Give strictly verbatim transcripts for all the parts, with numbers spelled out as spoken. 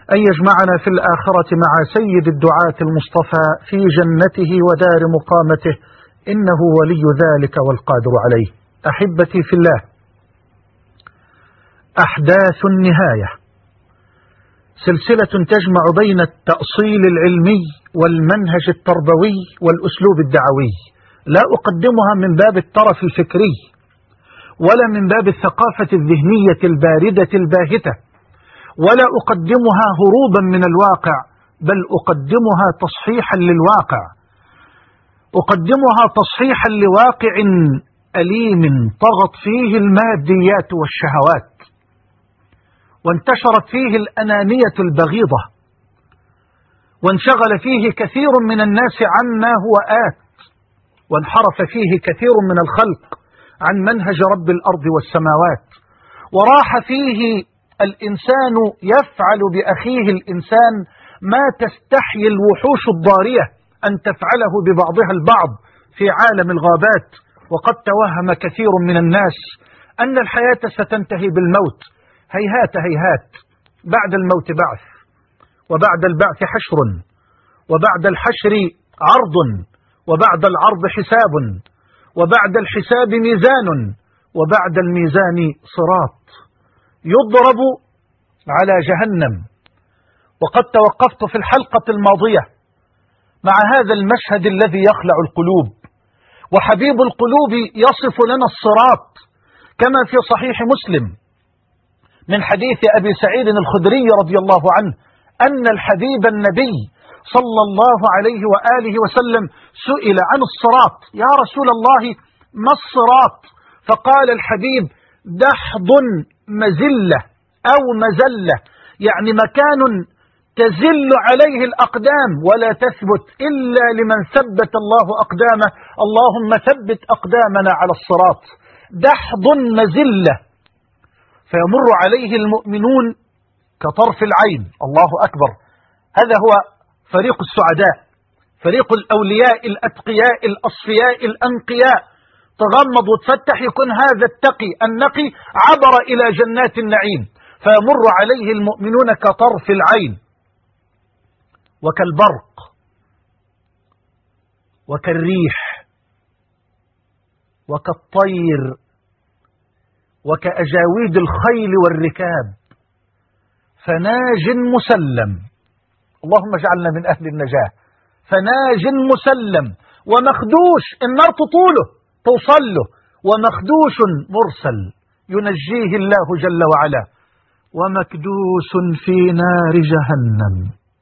أن يجمعنا في الآخرة مع سيد الدعاة المصطفى في جنته ودار مقامته، إنه ولي ذلك والقادر عليه. أحبتي في الله، أحداث النهاية سلسلة تجمع بين التأصيل العلمي والمنهج التربوي والأسلوب الدعوي، لا أقدمها من باب الترف الفكري ولا من باب الثقافة الذهنية الباردة الباهتة، ولا أقدمها هروبا من الواقع، بل أقدمها تصحيحا للواقع، أقدمها تصحيحا لواقع أليم طغت فيه الماديات والشهوات، وانتشرت فيه الأنانية البغيضة، وانشغل فيه كثير من الناس عما هو آت، وانحرف فيه كثير من الخلق عن منهج رب الأرض والسماوات، وراح فيه الإنسان يفعل بأخيه الإنسان ما تستحي الوحوش الضارية أن تفعله ببعضها البعض في عالم الغابات. وقد توهم كثير من الناس أن الحياة ستنتهي بالموت. هيهات هيهات، بعد الموت بعث، وبعد البعث حشر، وبعد الحشر عرض، وبعد العرض حساب، وبعد الحساب ميزان، وبعد الميزان صراط يضرب على جهنم. وقد توقفت في الحلقة الماضية مع هذا المشهد الذي يخلع القلوب، وحبيب القلوب يصف لنا الصراط كما في صحيح مسلم من حديث أبي سعيد الخدري رضي الله عنه أن الحبيب النبي صلى الله عليه وآله وسلم سئل عن الصراط: يا رسول الله ما الصراط؟ فقال الحبيب: دحض مزلة أو مزلة، يعني مكان تزل عليه الأقدام ولا تثبت إلا لمن ثبت الله أقدامه. اللهم ثبت أقدامنا على الصراط. دحض مزلة، فيمر عليه المؤمنون كطرف العين. الله أكبر. هذا هو فريق السعداء، فريق الأولياء الأتقياء الأصفياء الأنقياء. تغمض وتفتح يكون هذا التقي النقي عبر إلى جنات النعيم، فيمر عليه المؤمنون كطرف العين، وكالبرق، وكالريح، وكالطير، وكأجاويد الخيل والركاب، فناج مسلم. اللهم اجعلنا من أهل النجاة. فناج مسلم ومخدوش، النار تطوله توصل له، ومخدوش مرسل ينجيه الله جل وعلا، ومكدوس في نار جهنم.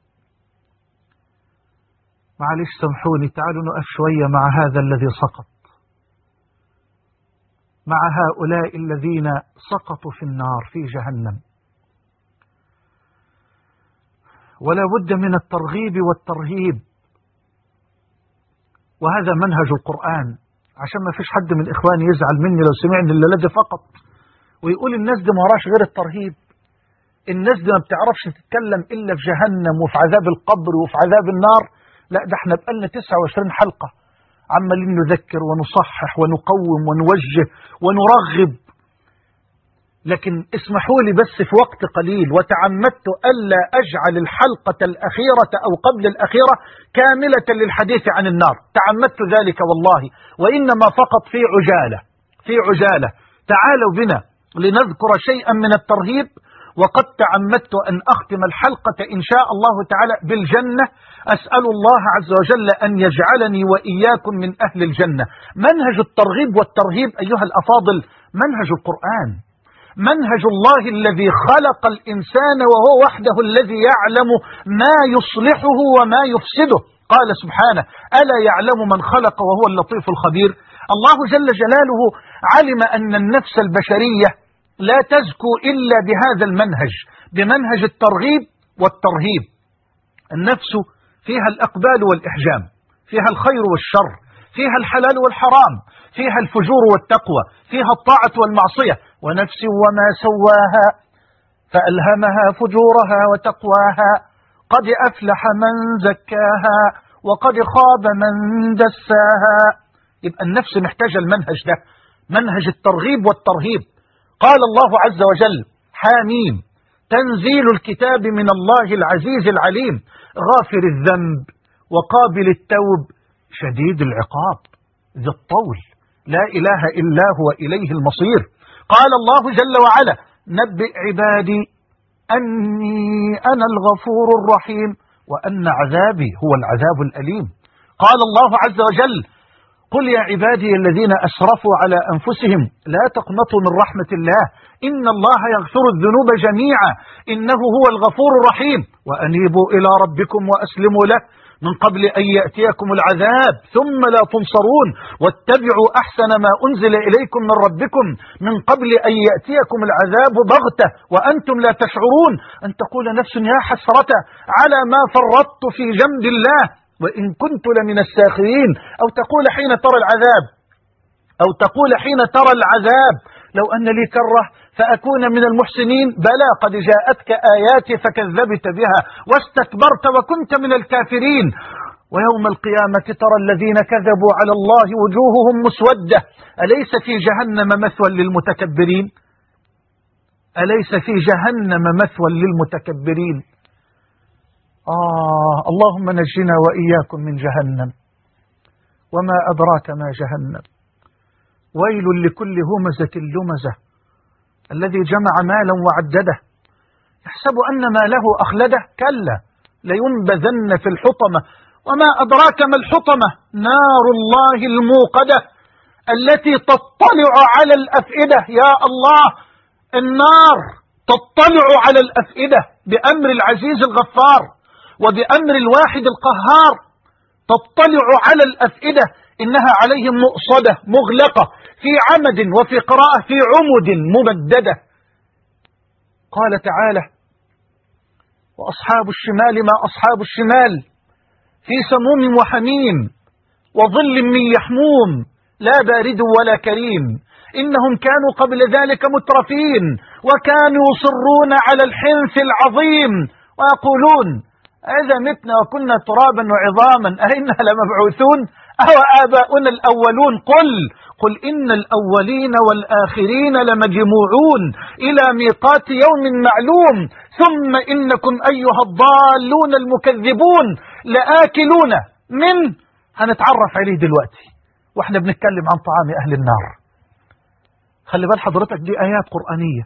معلش سامحوني، تعالوا نقف شوية مع هذا الذي سقط، مع هؤلاء الذين سقطوا في النار في جهنم. ولا بد من الترغيب والترهيب، وهذا منهج القرآن، عشان ما فيش حد من إخواني يزعل مني لو سمعني الذي فقط ويقول الناس دي ما وراش غير الترهيب، الناس دي ما بتعرفش تتكلم إلا في جهنم وفي عذاب القبر وفي عذاب النار. لا، ده احنا بقالنا تسعة وعشرين حلقة عمالين نذكر ونصحح ونقوم ونوجه ونرغب. لكن اسمحوا لي بس في وقت قليل، وتعمدت ألا أجعل الحلقة الأخيرة أو قبل الأخيرة كاملة للحديث عن النار، تعمدت ذلك والله، وإنما فقط في عجالة في عجالة. تعالوا بنا لنذكر شيئا من الترهيب، وقد تعمدت أن أختم الحلقة إن شاء الله تعالى بالجنة. أسأل الله عز وجل أن يجعلني وإياكم من أهل الجنة. منهج الترغيب والترهيب أيها الأفاضل منهج القرآن، منهج الله الذي خلق الإنسان وهو وحده الذي يعلم ما يصلحه وما يفسده. قال سبحانه: ألا يعلم من خلق وهو اللطيف الخبير. الله جل جلاله علم أن النفس البشرية لا تزكو إلا بهذا المنهج، بمنهج الترغيب والترهيب. النفس فيها الأقبال والإحجام، فيها الخير والشر، فيها الحلال والحرام، فيها الفجور والتقوى، فيها الطاعة والمعصية. ونفس وما سواها فألهمها فجورها وتقواها، قد أفلح من زكاها وقد خاب من دساها. يبقى النفس محتاجة المنهج ده، منهج الترغيب والترهيب. قال الله عز وجل: حاميم تنزيل الكتاب من الله العزيز العليم، غافر الذنب وقابل التوب شديد العقاب ذي الطول، لا إله إلا هو إليه المصير. قال الله جل وعلا: نبئ عبادي أني أنا الغفور الرحيم وأن عذابي هو العذاب الأليم. قال الله عز وجل: قل يا عبادي الذين أسرفوا على أنفسهم لا تقنطوا من رحمة الله إن الله يغفر الذنوب جميعا إنه هو الغفور الرحيم وأنيبوا إلى ربكم وأسلموا له من قبل أن يأتيكم العذاب ثم لا تنصرون واتبعوا أحسن ما أنزل إليكم من ربكم من قبل أن يأتيكم العذاب بغتة وأنتم لا تشعرون أن تقول نفس يا حسرة على ما فرطت في جنب الله وإن كنت لمن الساخرين، أو تقول حين ترى العذاب أو تقول حين ترى العذاب لو أن لي كرة فأكون من المحسنين، بلى قد جاءتك آياتي فكذبت بها واستكبرت وكنت من الكافرين. ويوم القيامة ترى الذين كذبوا على الله وجوههم مسودة أليس في جهنم مثوى للمتكبرين؟ أليس في جهنم مثوى للمتكبرين؟ آه اللهم نجنا وإياكم من جهنم وما أدراك ما جهنم. ويل لكل همزة لمزة الذي جمع مالا وعدده يحسب أن ماله أخلده كلا لينبذن في الحطمة وما أدراك ما الحطمة نار الله الموقدة التي تطلع على الأفئدة. يا الله، النار تطلع على الأفئدة بأمر العزيز الغفار وبأمر الواحد القهار، تطلع على الأفئدة إنها عليهم مؤصدة مغلقة في عمد وفي قراءة في عمد ممددة. قال تعالى: وأصحاب الشمال ما أصحاب الشمال في سموم وحميم وظل من يحموم لا بارد ولا كريم إنهم كانوا قبل ذلك مترفين وكانوا يصرون على الحنث العظيم ويقولون إذا متنا وكنا ترابا وعظاما أئنا لمبعوثون أو آباؤنا الأولون. قل قل إن الأولين والآخرين لمجموعون إلى ميقات يوم معلوم ثم إنكم أيها الضالون المكذبون لآكلون من. هنتعرف عليه دلوقتي واحنا بنتكلم عن طعام أهل النار. خلي بال حضرتك دي آيات قرآنية،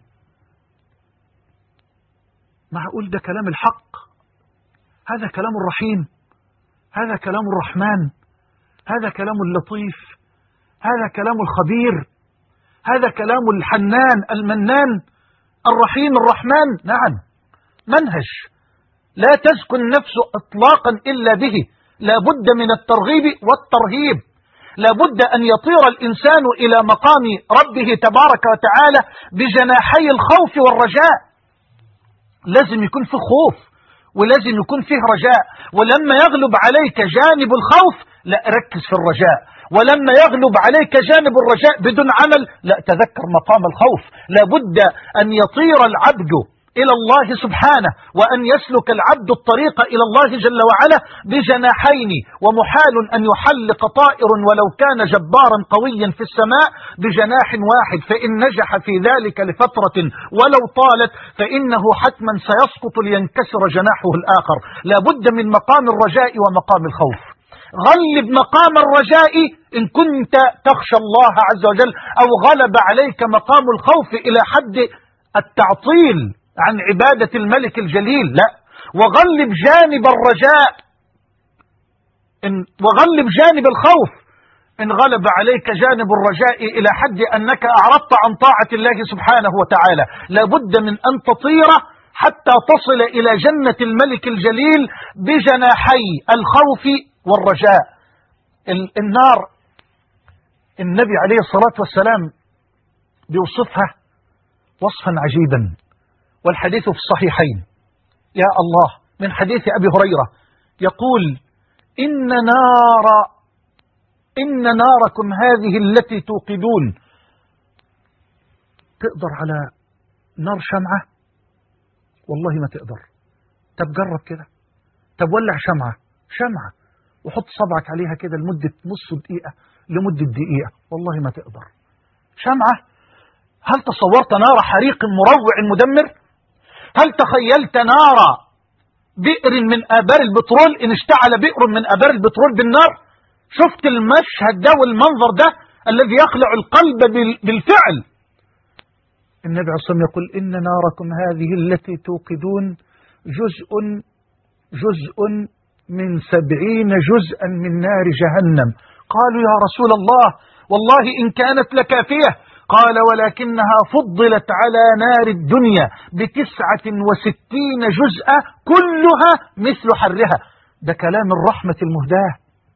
معقول ده كلام الحق؟ هذا كلام الرحيم، هذا كلام الرحمن، هذا كلام اللطيف، هذا كلام الخبير، هذا كلام الحنان المنان الرحيم الرحمن. نعم، منهج لا تزكو النفس اطلاقا إلا به، لا بد من الترغيب والترهيب، لا بد أن يطير الإنسان إلى مقام ربه تبارك وتعالى بجناحي الخوف والرجاء. لازم يكون فيه خوف ولازم يكون فيه رجاء، ولما يغلب عليك جانب الخوف لا ركز في الرجاء، ولما يغلب عليك جانب الرجاء بدون عمل لا تذكر مقام الخوف. لا بد أن يطير العبد إلى الله سبحانه وأن يسلك العبد الطريق إلى الله جل وعلا بجناحين، ومحال أن يحلق طائر ولو كان جبارا قويا في السماء بجناح واحد، فإن نجح في ذلك لفترة ولو طالت فإنه حتما سيسقط لينكسر جناحه الآخر. لا بد من مقام الرجاء ومقام الخوف. غلب مقام الرجاء إن كنت تخشى الله عز وجل، أو غلب عليك مقام الخوف إلى حد التعطيل عن عبادة الملك الجليل، لا، وغلب جانب الرجاء إن وغلب جانب الخوف إن غلب عليك جانب الرجاء إلى حد أنك أعرضت عن طاعة الله سبحانه وتعالى. لا بد من أن تطير حتى تصل إلى جنة الملك الجليل بجناحي الخوف والرجاء. النار النبي عليه الصلاة والسلام بيوصفها وصفا عجيبا، والحديث في الصحيحين. يا الله، من حديث أبي هريرة يقول: إن نار إن ناركم هذه التي توقدون. تقدر على نار شمعة؟ والله ما تقدر. طب جرب كده، طب ولع شمعة شمعة وحط صبعك عليها كده لمدة نص دقيقة لمدة دقيقة، والله ما تقدر. شمعة، هل تصورت نار حريق مروع مدمر؟ هل تخيلت نار بئر من آبار البترول إن اشتعل بئر من آبار البترول بالنار؟ شفت المشهد ده والمنظر ده الذي يخلع القلب بالفعل. النبي عليه الصلاة والسلام يقول إن ناركم هذه التي توقدون جزء جزء من سبعين جزءا من نار جهنم. قالوا يا رسول الله والله إن كانت لكافية. قال ولكنها فضلت على نار الدنيا بتسعة وستين جزءا كلها مثل حرها. ده كلام الرحمة المهداة،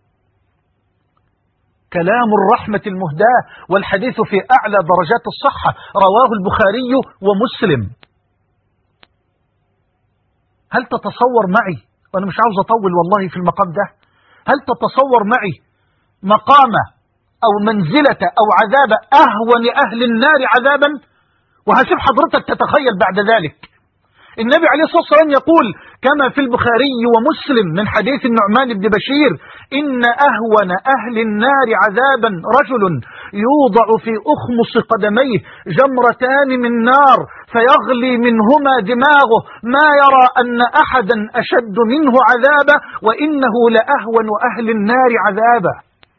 كلام الرحمة المهداة، والحديث في أعلى درجات الصحة، رواه البخاري ومسلم. هل تتصور معي، وأنا مش عاوز أطول والله في المقام ده، هل تتصور معي مقامة أو منزلة أو عذاب أهون أهل النار عذابا؟ وهسيب حضرتك تتخيل بعد ذلك. النبي عليه الصلاة والسلام يقول كما في البخاري ومسلم من حديث النعمان بن بشير إن أهون أهل النار عذابا رجل يوضع في أخمص قدميه جمرتان من نار فيغلي منهما دماغه ما يرى أن أحدا أشد منه عذابا وإنه لأهون أهل النار عذابا.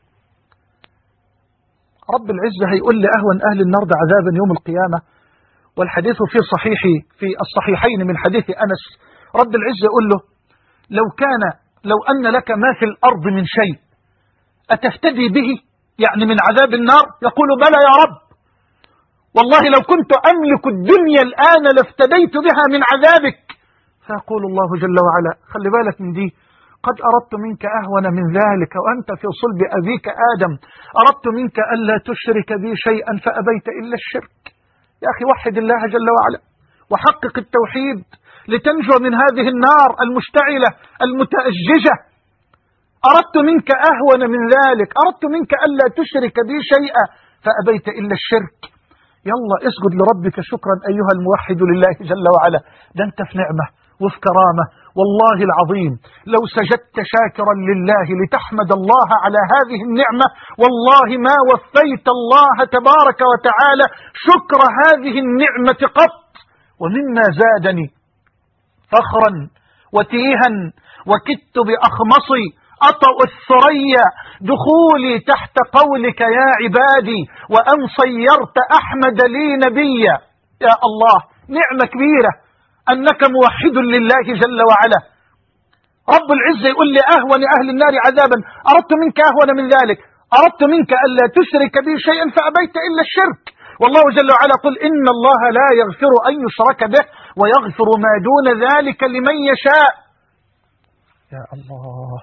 رب العزة هيقول لأهون أهل النار عذابا يوم القيامة، والحديث في صحيح في الصحيحين من حديث أنس. رب العزة يقول له لو كان لو أن لك ما في الأرض من شيء أتفتدي به يعني من عذاب النار؟ يقول بلى يا رب، والله لو كنت أملك الدنيا الآن لافتديت بها من عذابك. فيقول الله جل وعلا خلي بالك من دي، قد أردت منك أهون من ذلك وأنت في صلب أبيك آدم، أردت منك ألا تشرك بي شيئا فأبيت إلا الشرك. يا أخي وحد الله جل وعلا وحقق التوحيد لتنجو من هذه النار المشتعلة المتأججة. أردت منك أهون من ذلك، أردت منك ألا تشرك بي شيئا فأبيت إلا الشرك. يلا اسجد لربك شكرا أيها الموحد لله جل وعلا. ده أنت في نعمة وفي كرامة والله العظيم. لو سجدت شاكرا لله لتحمد الله على هذه النعمة والله ما وفيت الله تبارك وتعالى شكر هذه النعمة قط. ومما زادني فخرا وتيها وكدت بأخمصي أطأ الثريا دخولي تحت قولك يا عبادي وأن صيرت أحمد لي نبيا. يا الله نعمة كبيرة أنك موحد لله جل وعلا. رب العزة يقول لي أهون أهل النار عذابا أردت منك أهون من ذلك، أردت منك ألا تشرك بي شيئا فأبيت إلا الشرك. والله جل وعلا قل إن الله لا يغفر أن يشرك به ويغفر ما دون ذلك لمن يشاء. يا الله،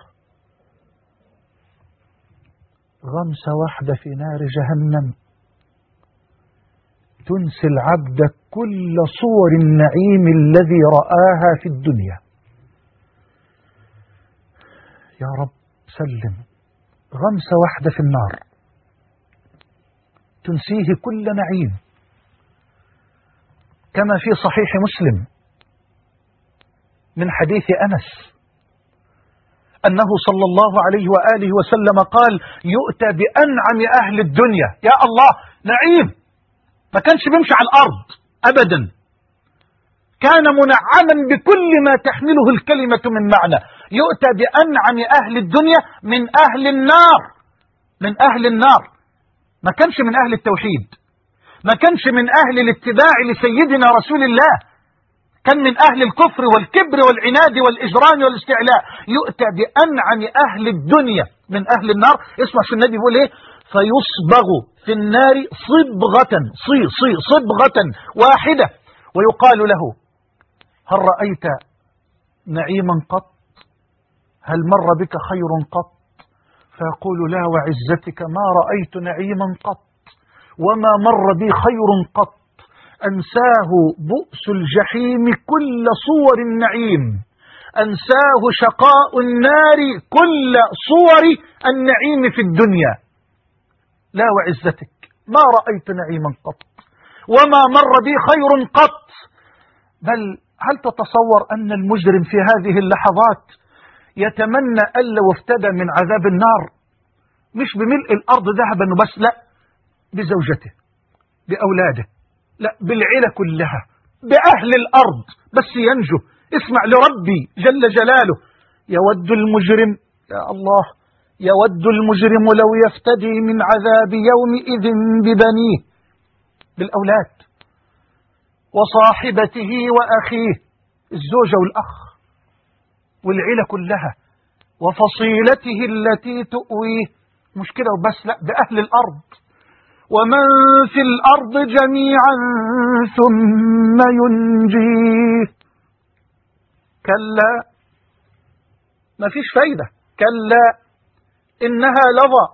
غمسة واحدة في نار جهنم تنسي العبد كل صور النعيم الذي رآها في الدنيا. يا رب سلم. غمسة واحدة في النار تنسيه كل نعيم، كما في صحيح مسلم من حديث أنس أنه صلى الله عليه وآله وسلم قال يؤتى بأنعم أهل الدنيا. يا الله نعيم، ما كانش بيمشي على الأرض أبدا، كان منعما بكل ما تحمله الكلمة من معنى. يؤتى بأنعم أهل الدنيا من أهل النار، من أهل النار. ما كانش من أهل التوحيد، ما كانش من أهل الاتباع لسيدنا رسول الله، كان من أهل الكفر والكبر والعناد والإجرام والاستعلاء. يؤتى بأنعم أهل الدنيا من أهل النار. اسمع شو النبي بيقول إيه؟ فيصبغ في النار صبغة صي صي صبغة واحدة ويقال له هل رأيت نعيما قط؟ هل مر بك خير قط؟ فيقول لا وعزتك ما رأيت نعيما قط وما مر بي خير قط. أنساه بؤس الجحيم كل صور النعيم، أنساه شقاء النار كل صور النعيم في الدنيا. لا وعزتك ما رأيت نعيما قط وما مر بي خير قط. بل هل تتصور أن المجرم في هذه اللحظات يتمنى أن لو افتدى من عذاب النار مش بملء الأرض ذهبا وبس، لا، بزوجته بأولاده، لا، بالعيلة كلها، بأهل الأرض بس ينجو. اسمع لربي جل جلاله: يود المجرم، يا الله، يود المجرم لو يفتدي من عذاب يومئذ ببنيه، بالأولاد وصاحبته وأخيه، الزوجة والأخ والعيلة كلها، وفصيلته التي تؤويه. مش كده وبس، لا، بأهل الأرض ومن في الأرض جميعا ثم ينجيه. كلا، ما فيش فايدة، كلا إنها لظى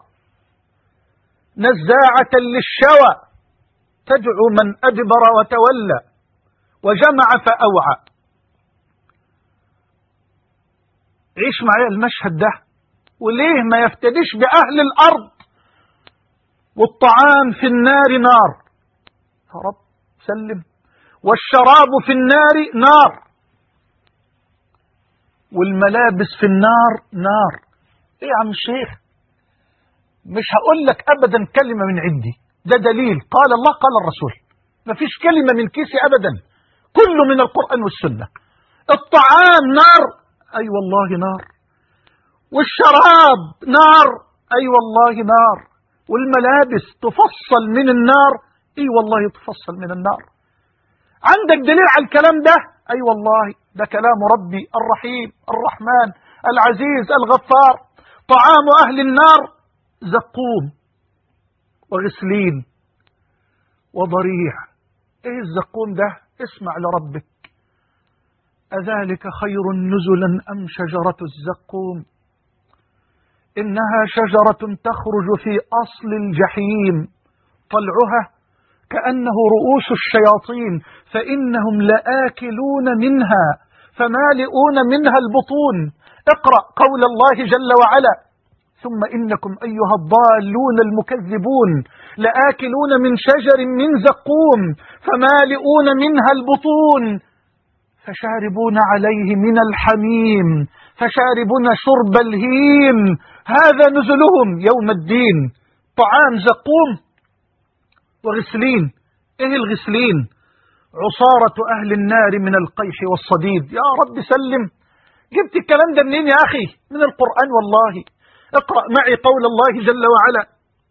نزاعة للشوى تدعو من أدبر وتولى وجمع فأوعى. عيش معايا المشهد ده، وليه ما يفتديش بأهل الأرض؟ والطعام في النار نار، يا رب سلم، والشراب في النار نار، والملابس في النار نار. ايه يا عم الشيخ؟ مش هقول لك ابدا كلمة من عندي، ده دليل قال الله قال الرسول، ما فيش كلمة من كيسي ابدا، كله من القرآن والسنة. الطعام نار، اي أيوة والله نار، والشراب نار، اي أيوة والله نار، والملابس تفصل من النار، اي أيوة والله تفصل من النار. عندك دليل على الكلام ده؟ اي أيوة والله ده كلام ربي الرحيم الرحمن العزيز الغفار. طعام اهل النار زقوم وغسلين وضريع. ايه الزقوم ده؟ اسمع لربك: أذلك خير نزلا أم شجرة الزقوم إنها شجرة تخرج في أصل الجحيم طلعها كأنه رؤوس الشياطين فإنهم لآكلون منها فمالئون منها البطون. اقرأ قول الله جل وعلا: ثم إنكم أيها الضالون المكذبون لآكلون من شجر من زقوم فمالئون منها البطون فشاربون عليه من الحميم فشاربون شرب الهيم هذا نزلهم يوم الدين. طعام زقوم وغسلين. ايه الغسلين؟ عصارة اهل النار من القيح والصديد. يا رب سلم، جبت الكلام ده منين يا اخي؟ من القرآن والله. اقرأ معي قول الله جل وعلا: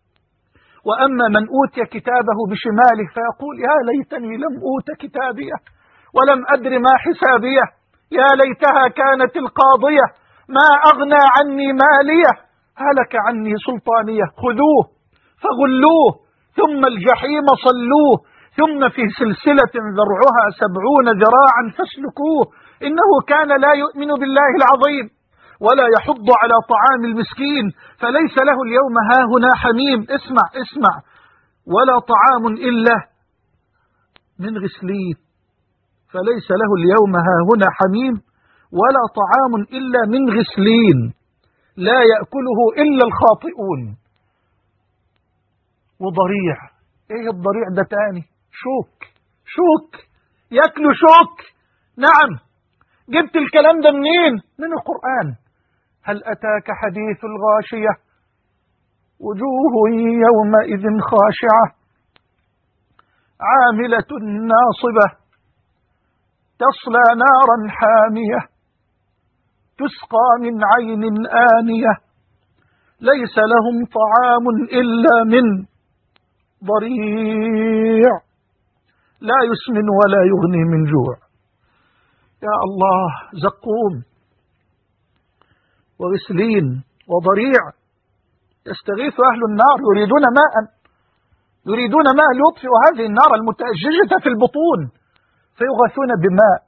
وأما من أوتي كتابه بشماله فيقول يا ليتني لم أوت كتابيه ولم أدر ما حسابيه يا ليتها كانت القاضية ما أغنى عني ماليه هلك عني سلطانيه خذوه فغلوه ثم الجحيم صلوه ثم في سلسلة ذرعها سبعون ذراعا فاسلكوه إنه كان لا يؤمن بالله العظيم ولا يحض على طعام المسكين فليس له اليوم هاهنا حميم. اسمع اسمع: ولا طعام إلا من غسلين فليس له اليوم هاهنا حميم ولا طعام إلا من غسلين لا يأكله إلا الخاطئون. وضريع. ايه الضريع ده تاني؟ شوك. شوك يأكلوا شوك. نعم. جبت الكلام ده منين؟ من القرآن. هل أتاك حديث الغاشية وجوه يومئذ خاشعة عاملة ناصبة تصلى نارا حامية تسقى من عين آنية ليس لهم طعام إلا من ضريع لا يسمن ولا يغني من جوع. يا الله، زقوم وغسلين وضريع يستغيث أهل النار يريدون ماء يريدون ماء ليطفئ هذه النار المتأججة في البطون فيغاثون بماء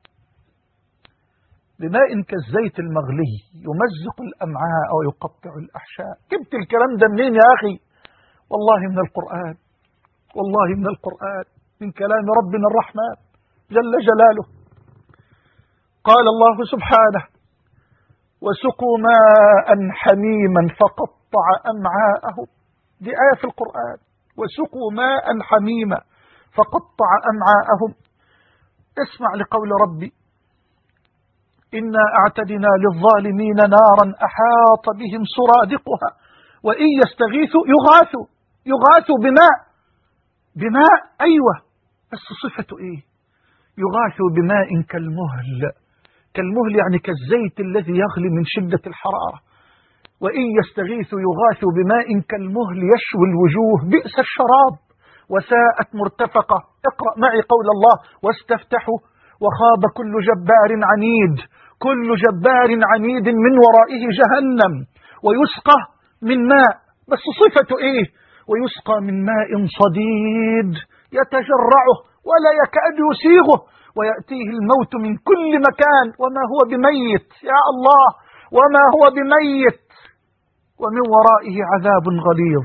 بماء كالزيت المغلي يمزق الأمعاء ويقطع الأحشاء. جبت الكلام ده منين يا أخي؟ والله من القرآن، والله من القرآن، من كلام ربنا الرحمن جل جلاله. قال الله سبحانه: وسقوا ماء حميما فقطع أمعاءهم. دي آية في القرآن. وسقوا ماء حميما فقطع أمعاءهم. اسمع لقول ربي: إنا أعتدنا للظالمين نارا أحاط بهم سرادقها وإن يستغيثوا يغاثوا يغاثوا بماء بماء أيوة، بس صفته إيه؟ يغاث بماء كالمهل، كالمهل يعني كالزيت الذي يغلي من شدة الحرارة. وإن يستغيثوا يغاثوا بماء كالمهل يشوي الوجوه، بئس الشراب وساءت مرتفقة. اقرأ معي قول الله: واستفتحوا وخاب كل جبار عنيد. كل جبار عنيد من ورائه جهنم، ويسقى من ماء، بس صفته إيه؟ ويسقى من ماء صديد يتجرعه ولا يكاد يسيغه، ويأتيه الموت من كل مكان وما هو بميت، يا الله، وما هو بميت، ومن ورائه عذاب غليظ.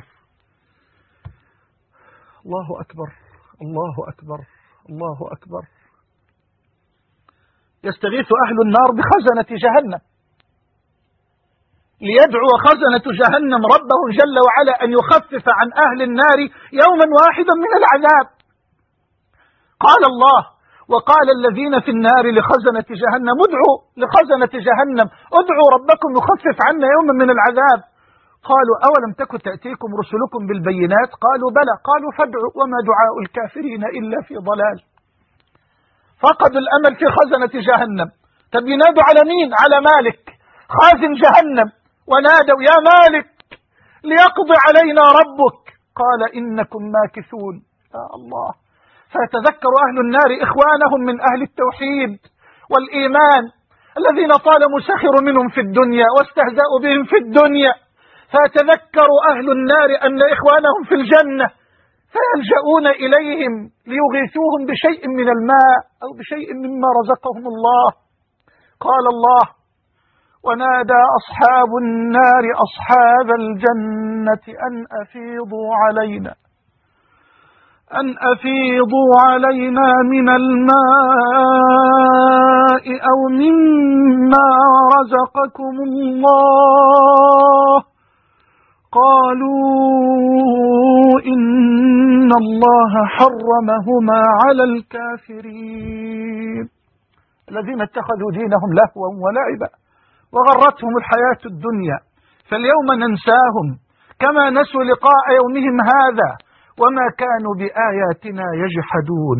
الله أكبر، الله أكبر، الله أكبر. يستغيث أهل النار بخزنة جهنم، ليدعو خزنة جهنم ربهم جل وعلا أن يخفف عن أهل النار يوما واحدا من العذاب. قال الله: وقال الذين في النار لخزنة جهنم ادعوا لخزنة جهنم ادعوا ربكم يخفف عنا يوما من العذاب. قالوا: أولم تكن تأتيكم رسلكم بالبينات؟ قالوا: بلى. قالوا: فادعوا وما دعاء الكافرين إلا في ضلال. فقدوا الأمل في خزنة جهنم. طب ينادوا على مين؟ على مالك خازن جهنم، ونادوا: يا مالك ليقضي علينا ربك. قال: إنكم ماكثون. يا الله. فيتذكر أهل النار إخوانهم من أهل التوحيد والإيمان الذين طالما سخروا منهم في الدنيا واستهزأوا بهم في الدنيا، فيتذكر أهل النار أن إخوانهم في الجنة، فيلجؤون إليهم ليغيثوهم بشيء من الماء أو بشيء مما رزقهم الله. قال الله: ونادى أصحاب النار أصحاب الجنة أن أفيضوا علينا أن أفيضوا علينا من الماء أو مما رزقكم الله. قالوا إن الله حرمهما على الكافرين الذين اتخذوا دينهم لهوا ولعبا وغرتهم الحياة الدنيا، فاليوم ننساهم كما نسوا لقاء يومهم هذا وما كانوا بآياتنا يجحدون.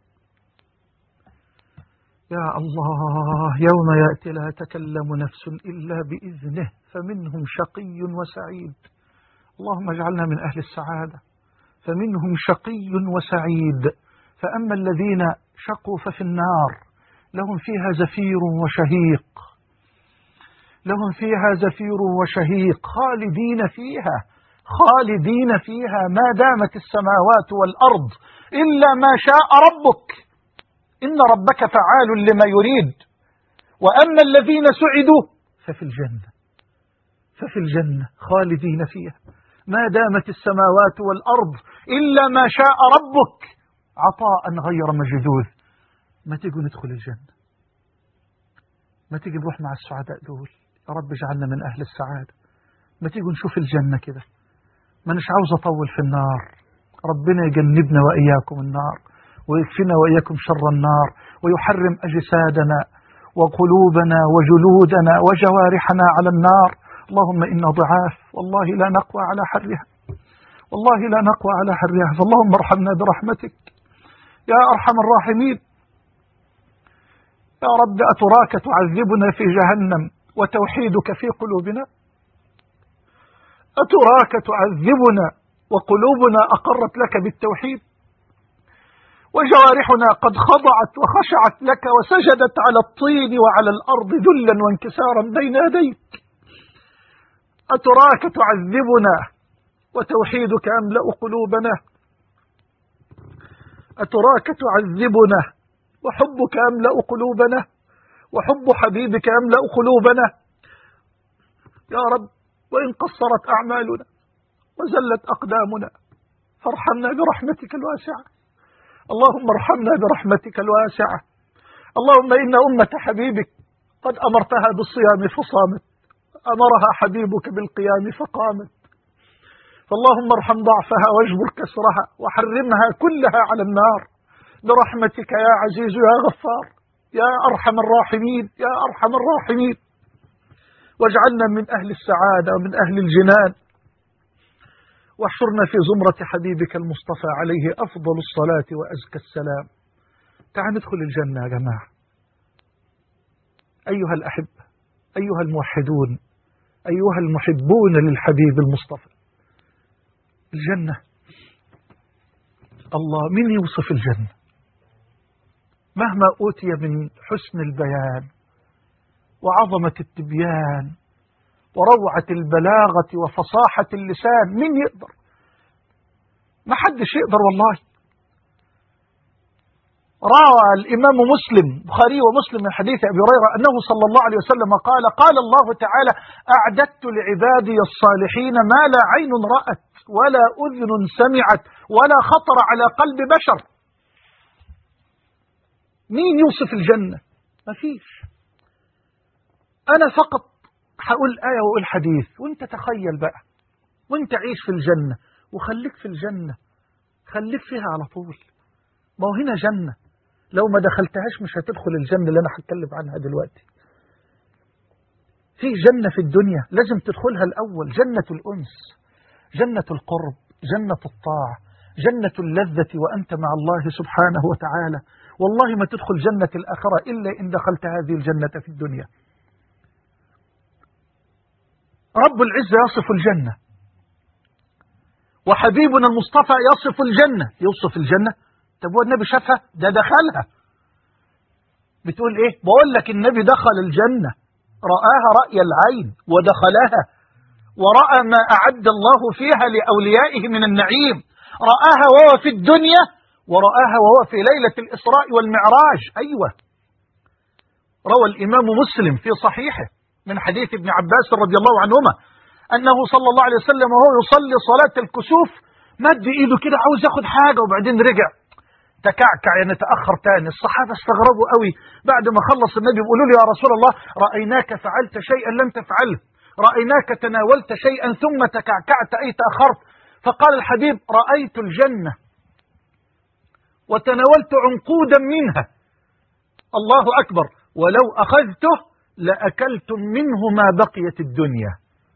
يا الله، يوم يأتي لا تكلم نفس إلا بإذنه فمنهم شقي وسعيد. اللهم اجعلنا من أهل السعادة. فمنهم شقي وسعيد، فأما الذين شقوا ففي النار لهم فيها زفير وشهيق، لهم فيها زفير وشهيق خالدين فيها خالدين فيها ما دامت السماوات والأرض إلا ما شاء ربك، إن ربك فعال لما يريد. وأما الذين سعدوا ففي الجنة ففي الجنة خالدين فيها ما دامت السماوات والأرض إلا ما شاء ربك عطاء غير مجذوذ. ما تيجوا ندخل الجنة، ما تيجي نروح مع السعداء دول. يا رب اجعلنا من أهل السعادة. ما تيجوا نشوف الجنة كده. ما نش عاوز أطول في النار. ربنا يجنبنا وإياكم النار، ويكفينا وإياكم شر النار، ويحرم أجسادنا وقلوبنا وجلودنا وجوارحنا على النار. اللهم إنا ضعاف، والله لا نقوى على حرها، والله لا نقوى على حرها، فاللهم ارحمنا برحمتك يا أرحم الراحمين. يا رب أتراك تعذبنا في جهنم وتوحيدك في قلوبنا؟ أتراك تعذبنا وقلوبنا أقرت لك بالتوحيد، وجوارحنا قد خضعت وخشعت لك وسجدت على الطين وعلى الأرض ذلا وانكسارا بين يديك؟ أتراك تعذبنا وتوحيدك أملأ قلوبنا؟ أتراك تعذبنا وحبك أملأ قلوبنا، وحب حبيبك أملأ قلوبنا؟ يا رب، وإن قصرت أعمالنا وزلت أقدامنا فارحمنا برحمتك الواسعة. اللهم ارحمنا برحمتك الواسعة. اللهم إن أمة حبيبك قد أمرتها بالصيام فصامت، أمرها حبيبك بالقيام فقامت، فاللهم ارحم ضعفها واجبر كسرها وحرمها كلها على النار برحمتك يا عزيز يا غفار يا أرحم الراحمين يا أرحم الراحمين. واجعلنا من أهل السعادة ومن أهل الجنان، واحشرنا في زمرة حبيبك المصطفى عليه أفضل الصلاة وأزكى السلام. تعال ندخل الجنة يا جماعة. أيها الأحبة، أيها الموحدون، أيها المحبون للحبيب المصطفى، الجنة، الله مين يوصف الجنة؟ مهما أوتي من حسن البيان وعظمة التبيان وروعة البلاغة وفصاحة اللسان، مين يقدر؟ ما حدش يقدر والله. روى الإمام مسلم بخاري ومسلم من حديث أبي هريرة أنه صلى الله عليه وسلم قال قال الله تعالى: أعددت لعبادي الصالحين ما لا عين رأت ولا أذن سمعت ولا خطر على قلب بشر. مين يوصف الجنة؟ ما فيش. أنا فقط هقول آية وأقول حديث، وانت تخيل بقى، وانت عيش في الجنة وخليك في الجنة، خليك فيها على طول. ما هو هنا جنة، لو ما دخلتهاش مش هتدخل الجنة اللي أنا هتكلم عنها دلوقتي. في جنة في الدنيا لازم تدخلها الأول، جنة الأنس، جنة القرب، جنة الطاعة، جنة اللذة وأنت مع الله سبحانه وتعالى. والله ما تدخل جنة الآخرة إلا إن دخلت هذه الجنة في الدنيا. رب العزة يصف الجنة، وحبيبنا المصطفى يصف الجنة. يوصف الجنة؟ طب هو النبي شافها؟ ده دخلها. بتقول ايه؟ بقول لك النبي دخل الجنة، رآها رأي العين ودخلها، ورأى ما أعد الله فيها لأوليائه من النعيم. رآها وهو في الدنيا، ورآها وهو في ليلة الإسراء والمعراج. أيوة. روى الإمام مسلم في صحيحه من حديث ابن عباس رضي الله عنهما أنه صلى الله عليه وسلم وهو يصلي صلاة الكسوف مد إيده كده عاوز ياخد حاجة، وبعدين رجع تكعكع، يعني تأخر تاني. الصحابة استغربوا قوي. بعد ما خلص النبي بيقولوا له: يا رسول الله، رأيناك فعلت شيئا لم تفعله، رأيناك تناولت شيئا ثم تكعكعت أي تأخرت. فقال الحبيب: رأيت الجنة وتناولت عنقودا منها، الله أكبر، ولو أخذته لأكلتم منه ما بقيت الدنيا.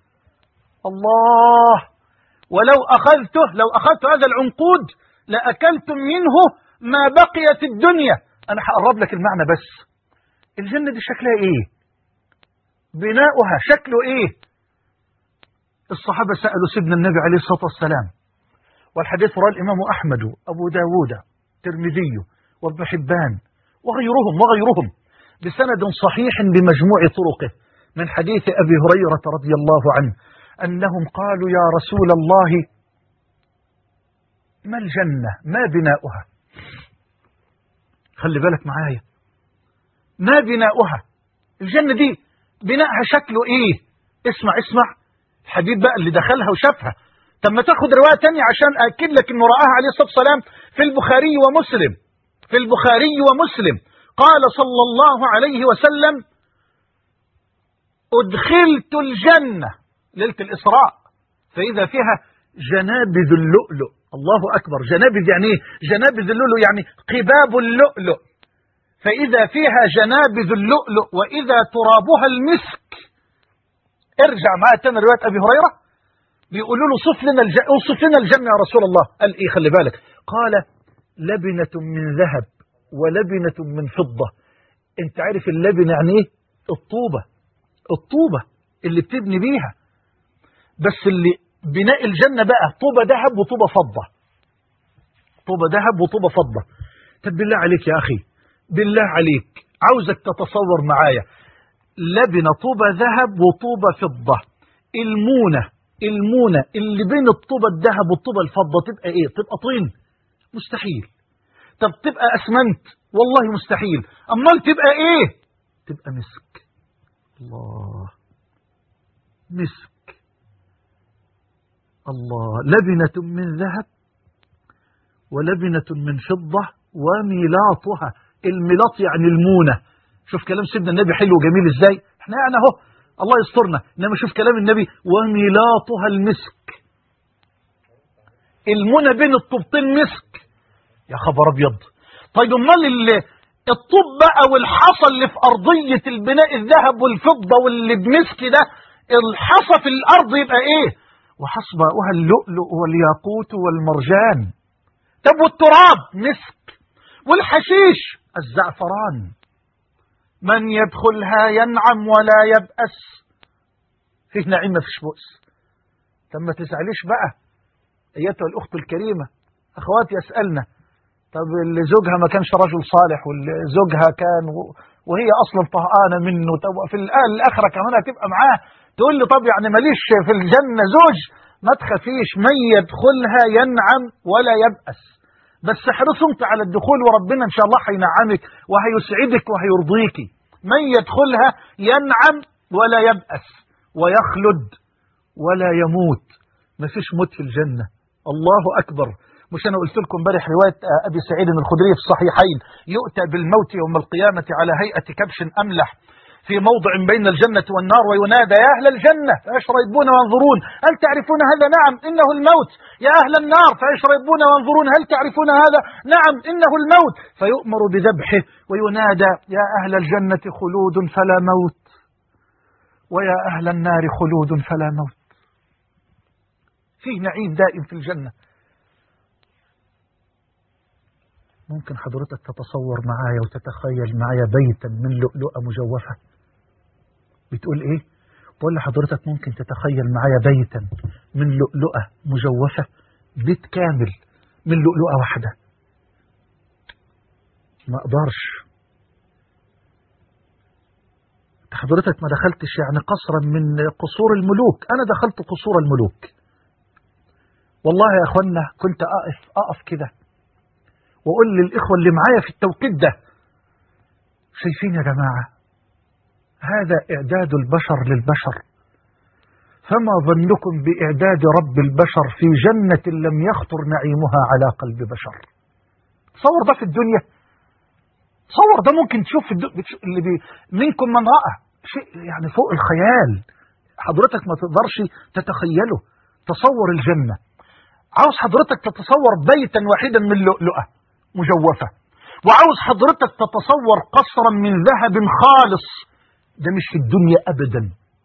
الله، ولو أخذته، لو أخذت هذا العنقود لأكلتم منه ما بقيت الدنيا. أنا هقرب لك المعنى بس. الجنة دي شكلها إيه؟ بناؤها شكله إيه؟ الصحابة سألوا سيدنا النبي عليه الصلاة والسلام، والحديث رواه الإمام أحمد وأبو داود الترمذي وابن حبان وغيرهم وغيرهم بسند صحيح بمجموع طرقه من حديث أبي هريرة رضي الله عنه أنهم قالوا: يا رسول الله، ما الجنة؟ ما بناؤها؟ خلي بالك معايا، ما بناؤها؟ الجنة دي بناءها شكله إيه؟ اسمع اسمع، الحبيب بقى اللي دخلها وشافها. طب ما تاخد رواية تانية عشان أكد لك إنه رآها عليه الصلاة والسلام في البخاري ومسلم. في البخاري ومسلم قال صلى الله عليه وسلم: أدخلت الجنة ليلة الإسراء فإذا فيها جنابذ اللؤلؤ. الله أكبر. جنابذ يعني إيه؟ جنابذ اللؤلؤ يعني قباب اللؤلؤ. فإذا فيها جنابذ اللؤلؤ وإذا ترابها المسك. ارجع معايا تاني رواية أبي هريرة، بيقولوا له: صف لنا الجنة، اوصف لنا الجنة يا رسول الله. قال إيه؟ خلي بالك، قال: لبنة من ذهب ولبنة من فضة. أنت عارف اللبنة يعني إيه؟ الطوبة، الطوبة اللي بتبني بيها. بس اللي بناء الجنة بقى طوبة ذهب وطوبة فضة، طوبة ذهب وطوبة فضة. طب بالله عليك يا أخي، بالله عليك عاوزك تتصور معايا لبنة طوبة ذهب وطوبة فضة. المونة المونة اللي بين الطوبة الذهب والطوبة الفضة تبقى إيه؟ تبقى طين؟ مستحيل. طب تبقى أسمنت؟ والله مستحيل. أمال تبقى إيه؟ تبقى مسك. الله، مسك. الله. لبنة من ذهب ولبنة من فضة وميلاطها. الميلاط يعني المونة. شوف كلام سيدنا النبي حلو وجميل ازاي. احنا يعني اهو الله يسترنا، انما شوف كلام النبي: وميلاطها المسك. المونة بين الطوبتين مسك. يا خبر ابيض. طيب امال الطوب بقى والحصى اللي في ارضية البناء الذهب والفضة واللي بمسك ده، الحصى في الارض يبقى ايه؟ وحصباؤها اللؤلؤ والياقوت والمرجان. طب والتراب مسك، والحشيش الزعفران، من يدخلها ينعم ولا يبأس. فيه نعيم ما فيش بؤس. طب ما تزعليش بقى ايتها الاخت الكريمه، اخواتي يسالنا طب اللي زوجها ما كانش رجل صالح واللي زوجها كان وهي اصلا طهقانه منه، طب في الاخره كمان هتبقى معاه، تقول لي طب يعني ماليش في الجنه زوج؟ ما تخافيش، من يدخلها ينعم ولا يبأس. بس احرص انت على الدخول وربنا ان شاء الله هينعمك وهيسعدك وهيرضيكي. من يدخلها ينعم ولا يبأس ويخلد ولا يموت. ما فيش موت في الجنة. الله أكبر. مش أنا قلت لكم امبارح رواية أبي سعيد الخدري في الصحيحين، يؤتى بالموت يوم القيامة على هيئة كبش أملح في موضع بين الجنة والنار، وينادى يا أهل الجنة فيشربون وينظرون هل تعرفون هذا؟ نعم إنه الموت. يا أهل النار فيشربون وينظرون هل تعرفون هذا؟ نعم إنه الموت. فيؤمر بذبحه وينادى يا أهل الجنة خلود فلا موت، ويا أهل النار خلود فلا موت. فيه نعيم دائم في الجنة. ممكن حضرتك تتصور معايا وتتخيل معايا بيتا من لؤلؤة مجوفة؟ بتقول ايه؟ بقول لحضرتك ممكن تتخيل معايا بيتا من لؤلؤة مجوفة، بيت كامل من لؤلؤة واحدة. ما اقدرش. حضرتك ما دخلتش يعني قصرا من قصور الملوك، انا دخلت قصور الملوك. والله يا اخوانا كنت اقف اقف كده واقول للاخوه اللي معايا في التوقيت ده، شايفين يا جماعه هذا اعداد البشر للبشر، فما ظنكم باعداد رب البشر في جنه لم يخطر نعيمها على قلب بشر. تصور ده في الدنيا، تصور ده ممكن تشوف في الدنيا اللي بي منكم من راى شيء يعني فوق الخيال، حضرتك ما تقدرش تتخيله. تصور الجنه. عاوز حضرتك تتصور بيتا واحدا من لؤلؤة مجوفة، وعاوز حضرتك تتصور قصرا من ذهب خالص. ده مش في الدنيا أبدا.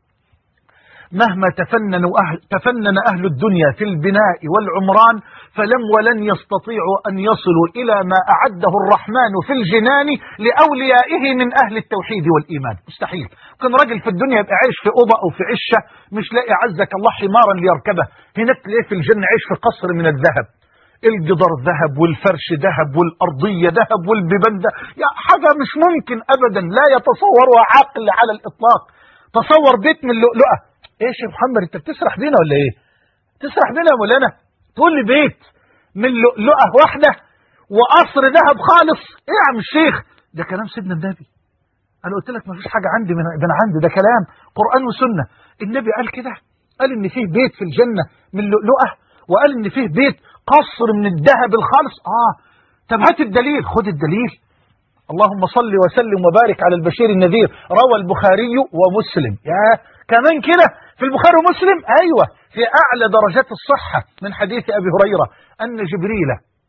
مهما تفننوا أهل تفنن أهل الدنيا في البناء والعمران فلم ولن يستطيعوا أن يصلوا إلى ما أعده الرحمن في الجنان لأوليائه من أهل التوحيد والإيمان. مستحيل. كان راجل في الدنيا يبقى عايش في أوضة أو في عشة مش لاقي عزك الله حمارا ليركبه، هناك تلاقيه في الجنة عايش في قصر من الذهب، الجدار ذهب والفرش ذهب والأرضية ذهب والبيبان ده، يا حاجة مش ممكن أبدا لا يتصورها عقل على الإطلاق. تصور بيت من لؤلؤة. ايش يا محمد انت بتسرح بينا ولا ايه؟ تسرح بينا يا مولانا؟ تقول لي بيت من لؤلؤة واحدة وقصر ذهب خالص؟ ايه يا عم الشيخ؟ ده كلام سيدنا النبي. انا قلت لك ما فيش حاجة عندي من ده، انا عندي ده كلام قرآن وسنة. النبي قال كده، قال ان فيه بيت في الجنة من لؤلؤة، وقال ان فيه بيت قصر من الذهب الخالص. اه طب هات الدليل. خد الدليل. اللهم صل وسلم وبارك على البشير النذير. روى البخاري ومسلم. يا كمان كده في البخاري ومسلم؟ أيوة، في أعلى درجات الصحة من حديث أبي هريرة أن جبريل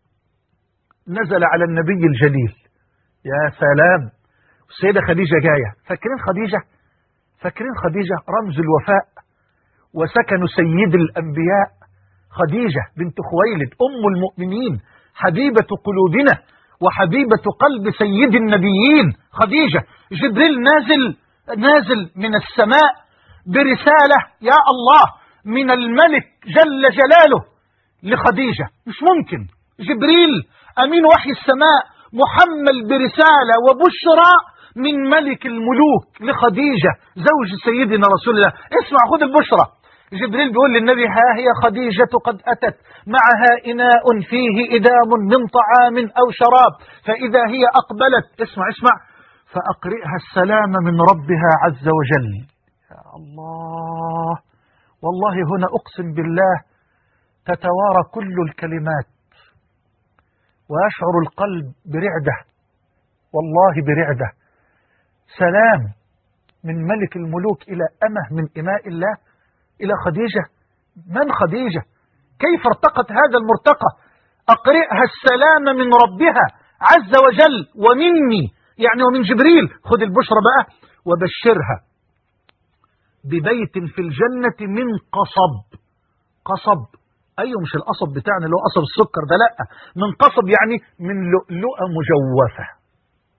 نزل على النبي الجليل. يا سلام. السيدة خديجة جاية. فاكرين خديجة؟ فاكرين خديجة رمز الوفاء وسكن سيد الأنبياء. خديجة بنت خويلد أم المؤمنين، حبيبة قلوبنا وحبيبة قلب سيد النبيين. خديجة. جبريل نازل نازل من السماء برسالة يا الله من الملك جل جلاله لخديجة. مش ممكن. جبريل أمين وحي السماء محمل برسالة وبشرى من ملك الملوك لخديجة زوج سيدنا رسول الله. اسمع خذ البشرى. جبريل بيقول للنبي ها هي خديجة قد أتت معها إناء فيه إدام من طعام أو شراب، فإذا هي أقبلت اسمع اسمع فأقرئها السلام من ربها عز وجل. يا الله. والله هنا أقسم بالله تتوارى كل الكلمات ويشعر القلب برعدة، والله برعدة. سلام من ملك الملوك إلى أمه من إماء الله إلى خديجة. من خديجة؟ كيف ارتقت هذا المرتقى؟ أقرئها السلام من ربها عز وجل ومني يعني ومن جبريل. خذ البشرى بقى وبشرها ببيت في الجنة من قصب. قصب أيوه مش القصب بتاعنا اللي هو قصب السكر ده، لأ، من قصب يعني من لؤلؤة مجوفة.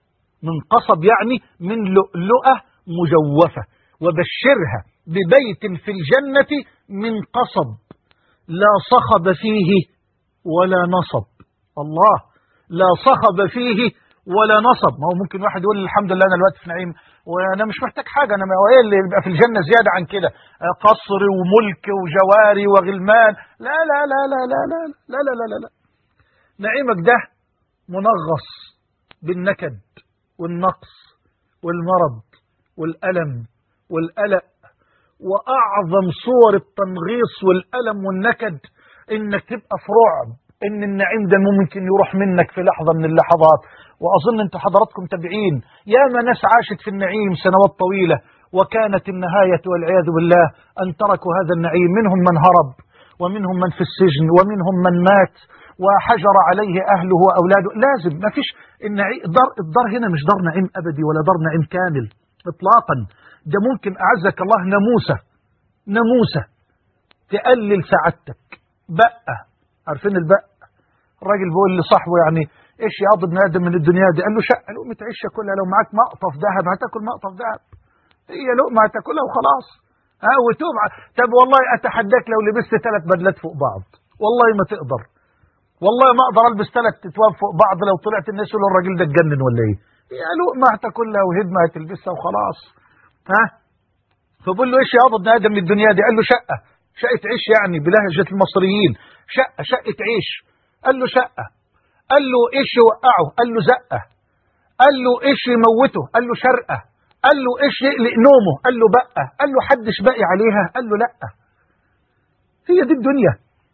من قصب يعني من لؤلؤة مجوفة. وبشرها ببيت في الجنة من قصب لا صخب فيه ولا نصب. الله، لا صخب فيه ولا نصب. ما هو ممكن واحد يقول الحمد لله أنا دلوقتي في نعيم وأنا مش محتاج حاجة، أنا ما إيه اللي يبقى في الجنة زيادة عن كده؟ قصر وملك وجواري وغلمان. لا لا لا لا لا لا لا لا لا لا, لا. نعيمك ده منغص بالنكد والنقص والمرض والألم والقلق. وأعظم صور التنغيص والألم والنكد إنك تبقى في رعب إن النعيم ده ممكن يروح منك في لحظة من اللحظات. وأظن أنتم حضراتكم تابعين ياما ناس عاشت في النعيم سنوات طويلة وكانت النهاية والعياذ بالله أن تركوا هذا النعيم. منهم من هرب ومنهم من في السجن ومنهم من مات وحجر عليه أهله وأولاده. لازم ما فيش النعيم. الدار, الدار هنا مش دار نعيم أبدي ولا دار نعيم كامل إطلاقا. ده ممكن أعزك الله ناموسة ناموسة تقلل سعادتك. بقى عارفين البقى؟ الراجل بيقول لصاحبه يعني ايش يا ابن ادم من الدنيا دي؟ قال له شقه لقمه عيشه كلها، لو معاك مقطف ذهب هتاكل مقطف ذهب، هي لقمه هتاكلها وخلاص. ها وتوب. طب والله اتحداك لو لبست ثلاث بدلات فوق بعض والله ما تقدر. والله ما اقدر البس ثلاث تتواب فوق بعض لو طلعت الناس يقولوا الراجل ده اتجنن ولا ايه؟ هي لقمه هتاكلها وهدمه هتلبسها وخلاص. ها فبقول له ايش يا ابن ادم من الدنيا دي؟ قال له شقه. شقه عيش يعني بلهجه المصريين. شقه شقه عيش. قال له شقه. قال له ايش يوقعه؟ قال له زقه. قال له ايش يموته؟ قال له شرقه. قال له ايش يقلق نومه؟ قال له بقى. قال له حدش باقي عليها؟ قال له لا. هي دي الدنيا.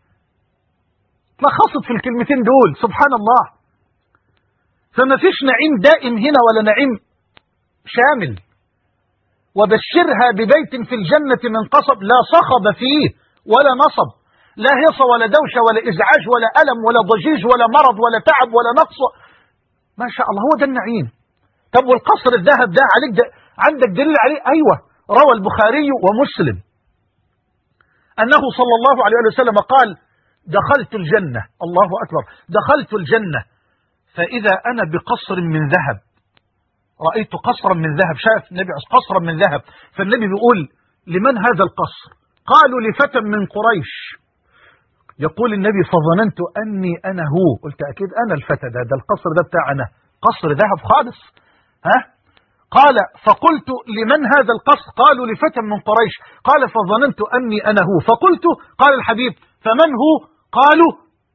لخصت في الكلمتين دول سبحان الله. فما فيش نعيم دائم هنا ولا نعيم شامل. وبشرها ببيت في الجنة من قصب لا صخب فيه ولا نصب، لا هيص ولا دوشة ولا إزعاج ولا ألم ولا ضجيج ولا مرض ولا تعب ولا نقص. ما شاء الله هو ده النعيم. طب والقصر الذهب ده عليك ده عندك دليل عليه؟ أيوة، روى البخاري ومسلم أنه صلى الله عليه وسلم قال دخلت الجنة، الله أكبر، دخلت الجنة فإذا أنا بقصر من ذهب. رأيت قصرا من ذهب. شاف النبي قصرا من ذهب. فالنبي بيقول لمن هذا القصر؟ قالوا لفتى من قريش. يقول النبي فظننت أني أنا هو. قلت أكيد أنا الفتى ده، ده القصر ده بتاعنا، قصر ذهب خالص. ها قال فقلت لمن هذا القصر؟ قالوا لفتى من قريش. قال فظننت أني أنا هو. فقلت قال الحبيب فمن هو؟ قالوا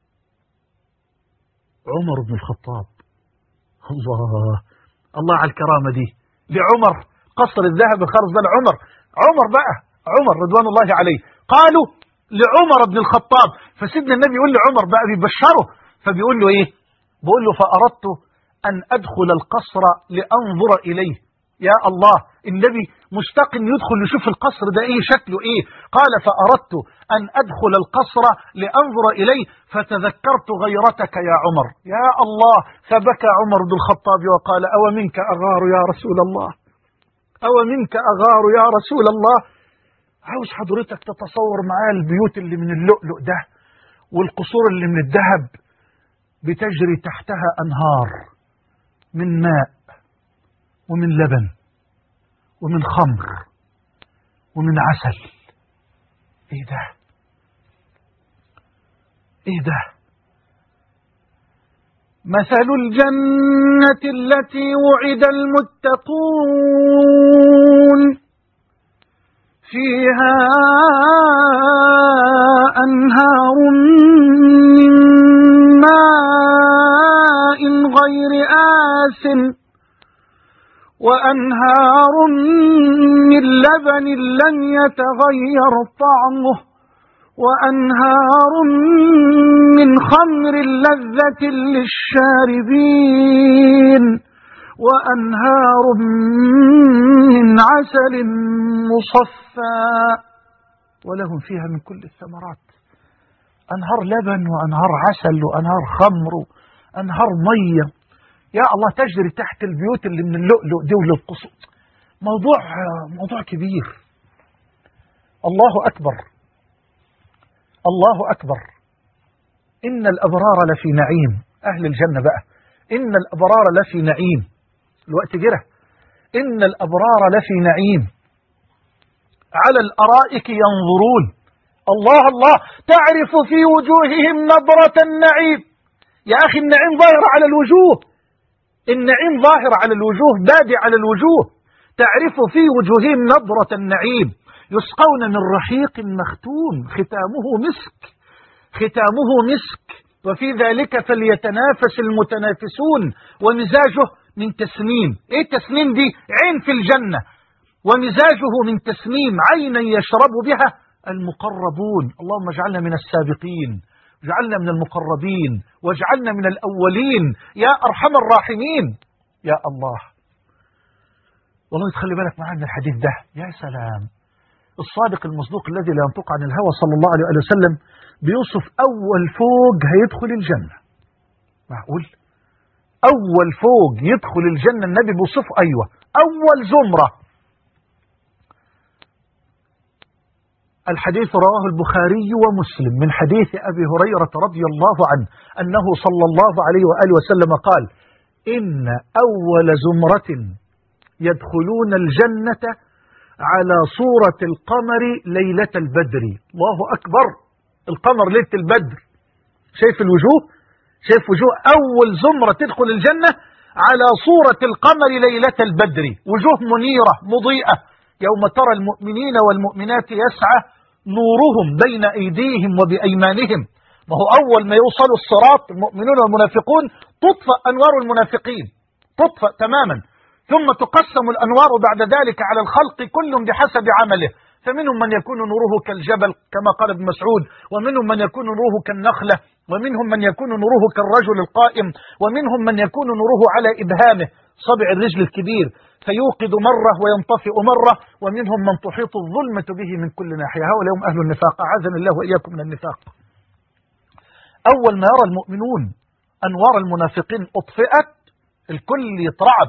عمر بن الخطاب. الله الله على الكرامة دي لعمر. قصر الذهب الخالص ده لعمر. عمر بقى عمر رضوان الله عليه. قالوا لعمر بن الخطاب. فسيدنا النبي يقول لعمر بقى بيبشره. فبيقول له ايه؟ بيقول له فأردت أن أدخل القصر لأنظر إليه. يا الله النبي مشتاق يدخل يشوف القصر ده ايه شكله ايه. قال فأردت أن أدخل القصر لأنظر إليه فتذكرت غيرتك يا عمر. يا الله. فبكى عمر بن الخطاب وقال أو منك أغار يا رسول الله، أو منك أغار يا رسول الله. عاوز حضرتك تتصور معاه البيوت اللي من اللؤلؤ ده والقصور اللي من الذهب بتجري تحتها أنهار من ماء ومن لبن ومن خمر ومن عسل. ايه ده؟ ايه ده؟ مثل الجنة التي وعد المتقون فيها أنهار من ماء غير آسن وأنهار من لبن لم يتغير طعمه وأنهار من خمر لذة للشاربين وأنهار من عسل مصفى ولهم فيها من كل الثمرات. أنهار لبن وأنهار عسل وأنهار خمر وأنهار مية يا الله تجري تحت البيوت اللي من اللؤلؤ دي وللقصور. موضوع موضوع كبير. الله أكبر الله أكبر. إن الأبرار لفي نعيم. أهل الجنة بقى إن الأبرار لفي نعيم. الوقت جره. إن الأبرار لفي نعيم على الأرائك ينظرون. الله الله، تعرف في وجوههم نظرة النعيم. يا أخي النعيم ظاهر على الوجوه، النعيم ظاهر على الوجوه، بادي على الوجوه. تعرف في وجوههم نظرة النعيم، يسقون من رحيق مختوم ختامه مسك، ختامه مسك، وفي ذلك فليتنافس المتنافسون، ومزاجه من تسنيم. ايه التسنيم دي؟ عين في الجنة، ومزاجه من تسنيم، عينا يشرب بها المقربون. اللهم اجعلنا من السابقين، اجعلنا من المقربين، واجعلنا من الأولين يا أرحم الراحمين يا الله. والله تخلي بالك معانا من الحديث ده. يا سلام، الصادق المصدوق الذي لا ينطق عن الهوى صلى الله عليه وسلم بيوصف أول فوج هيدخل الجنة. معقول؟ أول فوج يدخل الجنة النبي بيوصفه. أيوة، أول زمرة. الحديث رواه البخاري ومسلم من حديث أبي هريرة رضي الله عنه أنه صلى الله عليه وآله وسلم قال: إن أول زمرة يدخلون الجنة على صورة القمر ليلة البدر. الله أكبر، القمر ليلة البدر. شايف الوجوه؟ شايف وجوه أول زمرة تدخل الجنة على صورة القمر ليلة البدر، وجوه منيرة مضيئة، يوم ترى المؤمنين والمؤمنات يسعى نورهم بين أيديهم وبأيمانهم. ما هو أول ما يوصلوا الصراط المؤمنون والمنافقون تطفأ أنوار المنافقين، تطفأ تماما، ثم تقسم الأنوار بعد ذلك على الخلق كلهم بحسب عمله، فمنهم من يكون نوره كالجبل كما قال ابن مسعود، ومنهم من يكون نوره كالنخلة، ومنهم من يكون نوره كالرجل القائم، ومنهم من يكون نوره على إبهامه صبع الرجل الكبير فيوقد مرة وينطفئ مرة، ومنهم من تحيط الظلمة به من كل ناحية. هؤلاء هم أهل النفاق، أعاذنا الله وإياكم من النفاق. أول ما يرى المؤمنون أنوار المنافقين أطفئت الكل يترعب: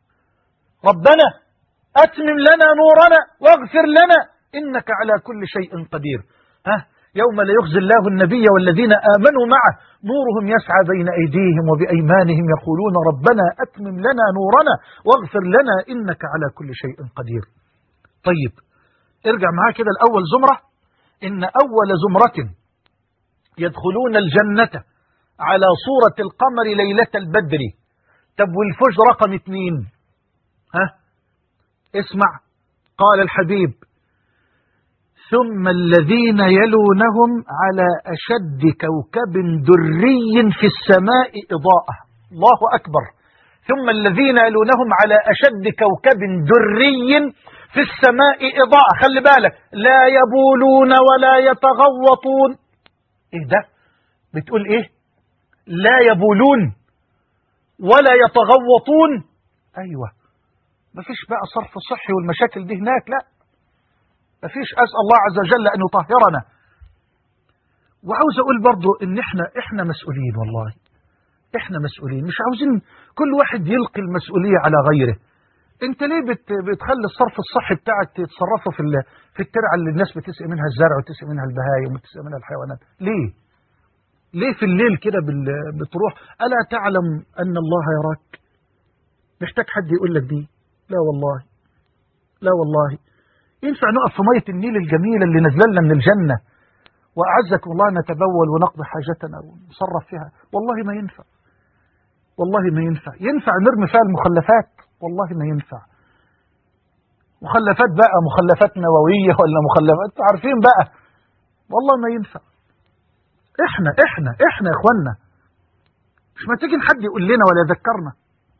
ربنا أتمم لنا نورنا واغفر لنا إنك على كل شيء قدير. ها، يوم لا يخزي الله النبي والذين آمنوا معه نورهم يسعى بين أيديهم وبأيمانهم يقولون ربنا أتمم لنا نورنا واغفر لنا إنك على كل شيء قدير. طيب ارجع معاه كده الأول زمرة. إن أول زمرة يدخلون الجنة على صورة القمر ليلة البدر. طب والفوج رقم اثنين؟ ها، اسمع، قال الحبيب: ثم الذين يلونهم على أشد كوكب دري في السماء إضاءة. الله أكبر. ثم الذين يلونهم على أشد كوكب دري في السماء إضاءة. خلي بالك، لا يبولون ولا يتغوطون. إيه ده؟ بتقول إيه؟ لا يبولون ولا يتغوطون. أيوة، مفيش بقى صرف صحي والمشاكل دي هناك، لا مفيش. أسأل الله عز وجل أن يطهرنا. وعاوز أقول برضو إن إحنا إحنا مسؤولين، والله إحنا مسؤولين، مش عاوزين كل واحد يلقي المسؤولية على غيره. أنت ليه بت بتخلي الصرف الصحي بتاعك تتصرفه في في الترعة اللي الناس بتسقي منها الزرع وتسقي منها البهايم وتسقي منها الحيوانات؟ ليه؟ ليه في الليل كده بتروح؟ ألا تعلم أن الله يراك؟ محتاج حد يقول لك دي؟ لا والله، لا والله. ينفع نقف في مية النيل الجميلة اللي نزلنا من الجنة وأعزكم الله نتبول ونقضي حاجتنا ونصرف فيها؟ والله ما ينفع، والله ما ينفع. ينفع نرمي فيها المخلفات؟ والله ما ينفع. مخلفات بقى، مخلفات نووية ولا مخلفات عارفين بقى، والله ما ينفع. احنا احنا احنا يا اخوانا، مش محتاجين حد يقول لنا ولا يذكرنا.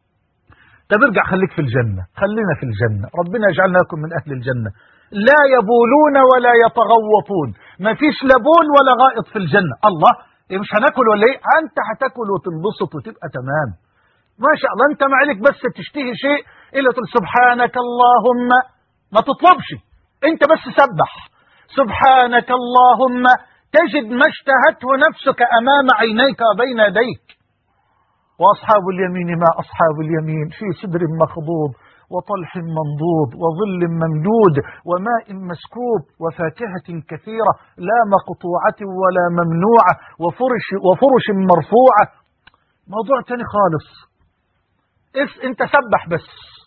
طب ارجع خليك في الجنة، خلينا في الجنة، ربنا يجعلنا لكم من أهل الجنة. لا يبولون ولا يتغوطون، ما فيش لا بول ولا غائط في الجنة. الله، إيه مش هناكل ولا ايه؟ أنت هتاكل وتنبسط وتبقى تمام ما شاء الله. أنت ما عليك بس تشتهي شيء إلا تقول سبحانك اللهم، ما تطلبش، أنت بس سبح سبحانك اللهم تجد ما اشتهته نفسك أمام عينيك وبين يديك. وأصحاب اليمين ما أصحاب اليمين، في سدر مخضود وطلح منضود وظل ممدود وماء مسكوب وفاكهة كثيرة لا مقطوعة ولا ممنوعة وفرش, وفرش مرفوعة. موضوع تاني خالص. اس انت سبح بس،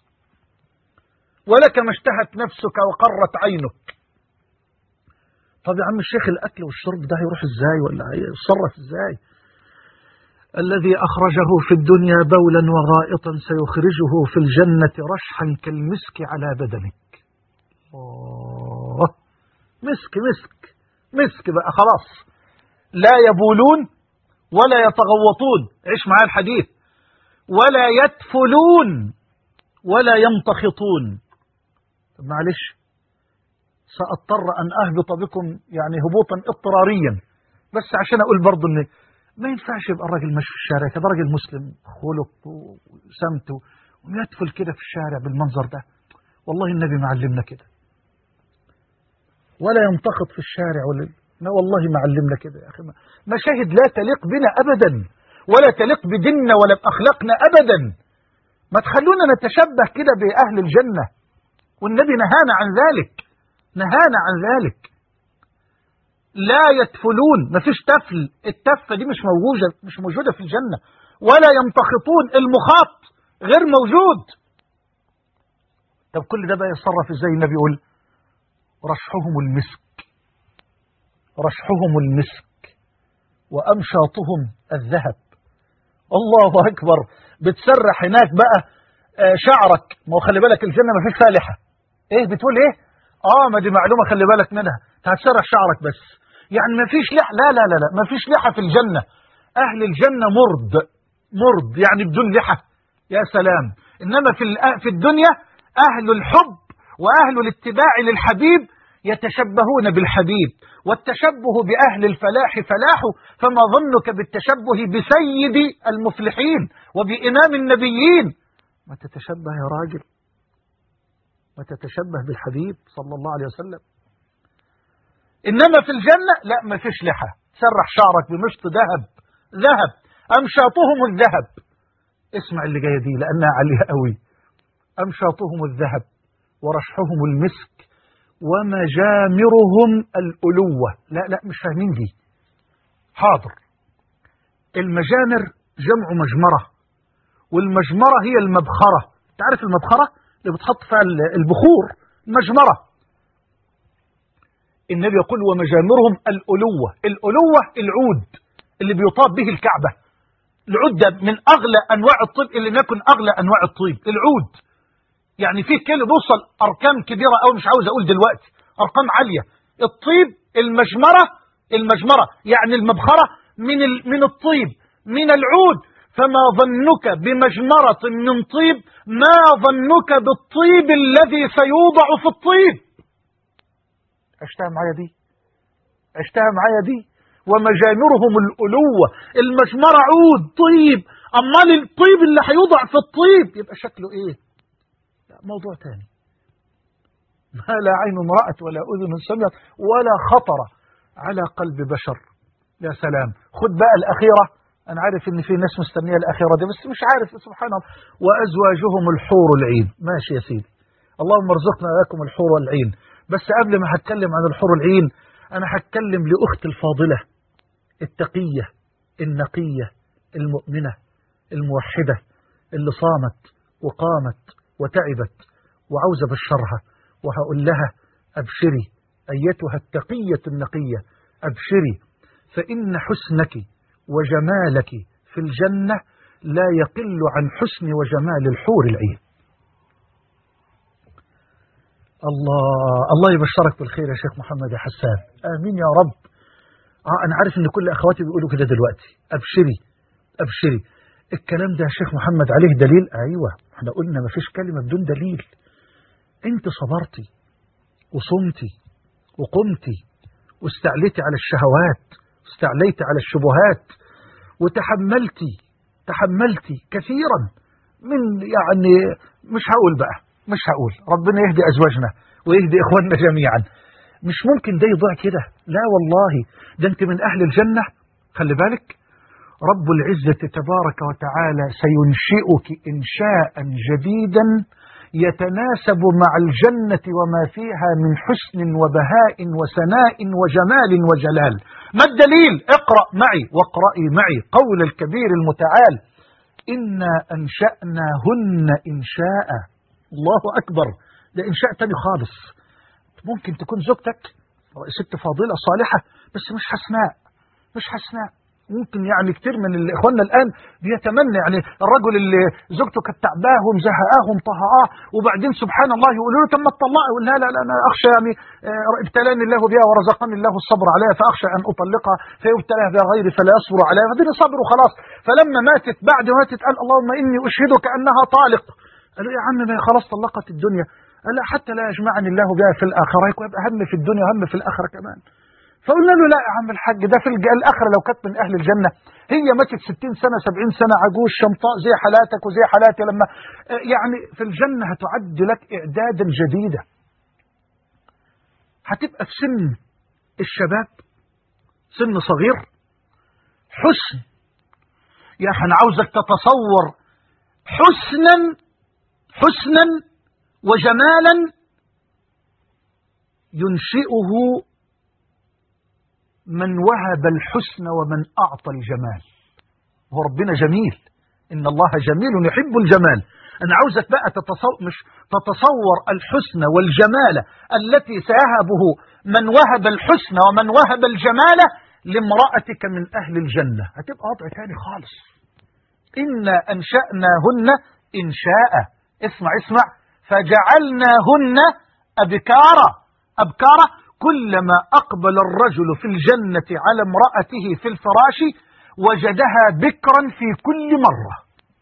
ولك ما اشتهت نفسك وقرت عينك. طب يا عم الشيخ الأكل والشرب ده هيروح ازاي ولا هيتصرف ازاي؟ الذي أخرجه في الدنيا بولا وغائطا سيخرجه في الجنة رشحا كالمسك على بدنك. أوه. مسك مسك مسك بقى خلاص، لا يبولون ولا يتغوطون، عيش معايا الحديث، ولا يتفلون ولا يمتخطون. طب معلش سأضطر أن أهبط بكم يعني هبوطا اضطراريا، بس عشان أقول برضو أن ما ينفعش يبقى الراجل ماشي في الشارع كده، راجل مسلم خلق وسمته ويدفل كده في الشارع بالمنظر ده. والله النبي معلمنا كده، ولا يمتخط في الشارع ولا ما، والله معلمنا كده يا أخي. مشاهد لا تليق بنا أبدا، ولا تليق بديننا ولا بأخلاقنا أبدا. ما تخلونا نتشبه كده بأهل الجنة، والنبي نهانا عن ذلك، نهانا عن ذلك. لا يتفلون، ما فيش تفل، التفة دي مش موجودة مش موجودة في الجنة. ولا يمتخطون، المخاط غير موجود. طب كل ده بقى يتصرف ازاي؟ النبي يقول رشحهم المسك، رشحهم المسك وأمشاطهم الذهب. الله أكبر. بتسرح هناك بقى شعرك، ما هو خلي بالك الجنة ما فيش فيها لحى. ايه بتقول ايه؟ اه ما دي معلومة خلي بالك منها، هتسرح شعرك بس، يعني ما فيش لحى. لا لا لا لا ما فيش لحى في الجنة. أهل الجنة مرد، مرد يعني بدون لحى، يا سلام. إنما في في الدنيا أهل الحب وأهل الاتباع للحبيب يتشبهون بالحبيب، والتشبه بأهل الفلاح فلاح، فما ظنك بالتشبه بسيد المفلحين وبإمام النبيين؟ ما تتشبه يا راجل، ما تتشبه بالحبيب صلى الله عليه وسلم. إنما في الجنة لا ما فيش لحى، سرح شعرك بمشط ذهب، ذهب أمشاطهم الذهب. اسمع اللي جاية دي لأنها عليها قوي. أمشاطهم الذهب ورشحهم المسك ومجامرهم الألوة. لا لا مش فاهمين دي. حاضر. المجامر جمع مجمرة، والمجمرة هي المبخرة. تعرف المبخرة اللي بتحط فيها البخور، مجمرة. النبي يقول ومجامرهم الألوة. الألوة العود اللي بيطاب به الكعبة. العود ده من أغلى أنواع الطيب، اللي يكن أغلى أنواع الطيب العود. يعني في كيلو بيوصل أرقام كبيرة أو مش عاوز أقول دلوقتي، أرقام عالية. الطيب المجمرة، المجمرة يعني المبخرة من من الطيب من العود. فما ظنك بمجمرة من طيب، ما ظنك بالطيب الذي سيوضع في الطيب. عشتها معايا دي، عشتها معايا دي. ومجامرهم الألوة. المجمرة عود طيب، أمال الطيب اللي هيوضع في الطيب يبقى شكله إيه؟ موضوع تاني. ما لا عين رأت ولا أذن سمعت ولا خطر على قلب بشر. يا سلام. خد بقى الأخيرة. أنا عارف إن في ناس مستنية الأخيرة دي بس مش عارف، سبحان الله. وأزواجهم الحور العين. ماشي يا سيدي، اللهم ارزقنا وإياكم الحور العين. بس قبل ما هتكلم عن الحور العين أنا هتكلم لأخت الفاضلة التقية النقية المؤمنة الموحدة اللي صامت وقامت وتعبت وعاوزة بشرها، وهقول لها أبشري أيتها التقية النقية، أبشري، فإن حسنك وجمالك في الجنة لا يقل عن حسن وجمال الحور العين. الله الله يبشرك بالخير يا شيخ محمد يا حسان. آمين يا رب. آه أنا عارف إن كل أخواتي بيقولوا كده دلوقتي. أبشري أبشري. الكلام ده يا شيخ محمد عليه دليل؟ أيوة، احنا قلنا ما فيش كلمة بدون دليل. انت صبرتي وصمتي وقمتي واستعليتي على الشهوات واستعليتي على الشبهات وتحملتي تحملتي كثيرا من، يعني مش هقول بقى مش هقول ربنا يهدي أزواجنا ويهدي إخواننا جميعا. مش ممكن ده يضيع كده، لا والله. ده انت من أهل الجنة. خلي بالك رب العزة تبارك وتعالى سينشئك إنشاء جديدا يتناسب مع الجنة وما فيها من حسن وبهاء وسناء وجمال وجلال. ما الدليل؟ اقرأ معي واقرأي معي قول الكبير المتعال إنا أنشأناهن إنشاء. الله أكبر، ده إنشاء تاني خالص. ممكن تكون زوجتك ست فاضلة صالحة بس مش حسناء، مش حسناء. ممكن يعني كتير من اخواننا الان بيتمنى، يعني الرجل اللي زوجته كانت تعباه ومزهقاه ومطهقاه وبعدين سبحان الله يقولوا له طب ما تطلقها، يقول لا لا لا انا اخشى يعني ابتلاني الله بها ورزقني الله الصبر عليها فاخشى ان اطلقها فيبتلى بها غيري فلا يصبر عليها، فدين صبر وخلاص. فلما ماتت بعد ما ماتت قال اللهم اني اشهدك انها طالق. قالوا يا عم ما خلاص طلقت الدنيا. قال لا حتى لا يجمعني الله بها في الاخره، يبقى هم في الدنيا وهم في الاخره كمان. فقلنا له لا يا عم الحاج، ده في الآخرة لو كانت من أهل الجنة هي ماتت ستين سنة سبعين سنة عجوز شمطاء زي حالاتك وزي حالاتي، لما يعني في الجنة هتعد لك إعدادا جديدا. هتبقى في سن الشباب، سن صغير، حسن. يا أخي أنا عاوزك تتصور حسنا حسنا وجمالا ينشئه من وهب الحسن ومن أعطى الجمال. هو ربنا جميل، إن الله جميل يحب الجمال. أنا عاوزك بقى تتصور، مش تتصور الحسن والجمال التي سيهبه من وهب الحسن ومن وهب الجمال لامرأتك من أهل الجنة. هتبقى وضع تاني خالص. إنا أنشأناهن إنشاء. اسمع اسمع، فجعلناهن أبكارا. أبكارا، كلما أقبل الرجل في الجنة على امرأته في الفراش وجدها بكرا في كل مرة.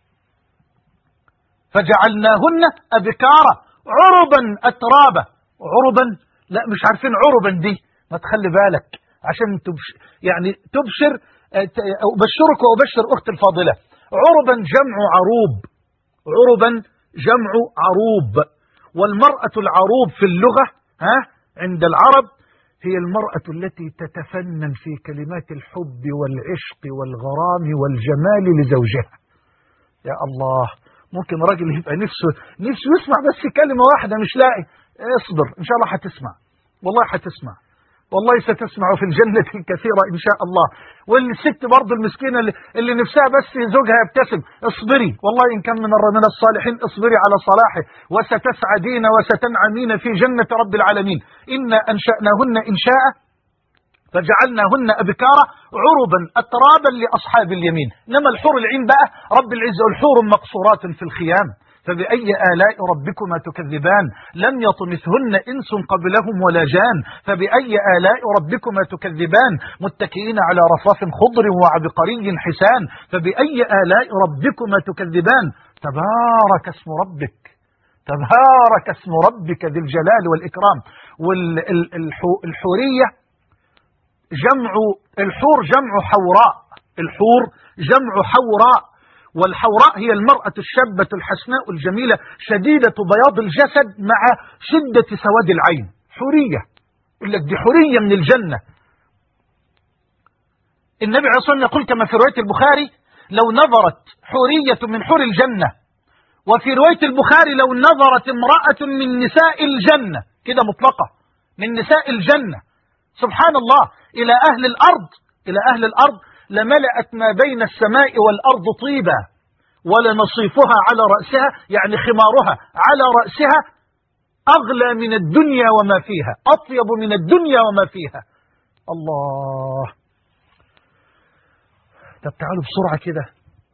فجعلناهن أبكارا عربا أترابا. عربا، لا مش عارفين عربا دي، ما تخلي بالك عشان تبش يعني تبشر. أبشرك وأبشر أخت الفاضلة، عربا جمع عروب، عربا جمع عروب. والمرأة العروب في اللغة ها عند العرب هي المرأة التي تتفنن في كلمات الحب والعشق والغرام والجمال لزوجها. يا الله، ممكن راجل يبقى نفسه نفسه يسمع بس كلمة واحدة مش لاقي. اصبر إن شاء الله هتسمع، والله هتسمع، والله ستسمع في الجنة الكثيرة إن شاء الله. والست برضو المسكينة اللي, اللي نفسها بس زوجها يبتسم، اصبري والله إن كان من من الصالحين، اصبري على صلاحه وستسعدين وستنعمين في جنة رب العالمين. إنا أنشأناهن إنشاء فجعلناهن أبكارا عربا أترابا لأصحاب اليمين. إنما الحور العين بقى رب العزة الحور مقصورات في الخيام فبأي آلاء ربكما تكذبان لم يطمثهن إنس قبلهم ولا جان فبأي آلاء ربكما تكذبان متكئين على رصاف خضر وعبقري حسان فبأي آلاء ربكما تكذبان تبارك اسم ربك، تبارك اسم ربك ذي الجلال والإكرام. والحورية جمع الحور جمع حوراء، الحور جمع حوراء، والحوراء هي المرأة الشابة الحسناء الجميلة شديدة بياض الجسد مع شدة سواد العين. حورية، يقول لك دي حورية من الجنة. النبي عليه الصلاة والسلام يقول كما في رواية البخاري لو نظرت حورية من حور الجنة، وفي رواية البخاري لو نظرت امرأة من نساء الجنة، كده مطلقة، من نساء الجنة سبحان الله إلى أهل الأرض، إلى أهل الأرض لملأت ما بين السماء والأرض طيبا ولنصيفها على رأسها، يعني خمارها على رأسها أغلى من الدنيا وما فيها، أطيب من الدنيا وما فيها. الله. طب تعالوا بسرعة كده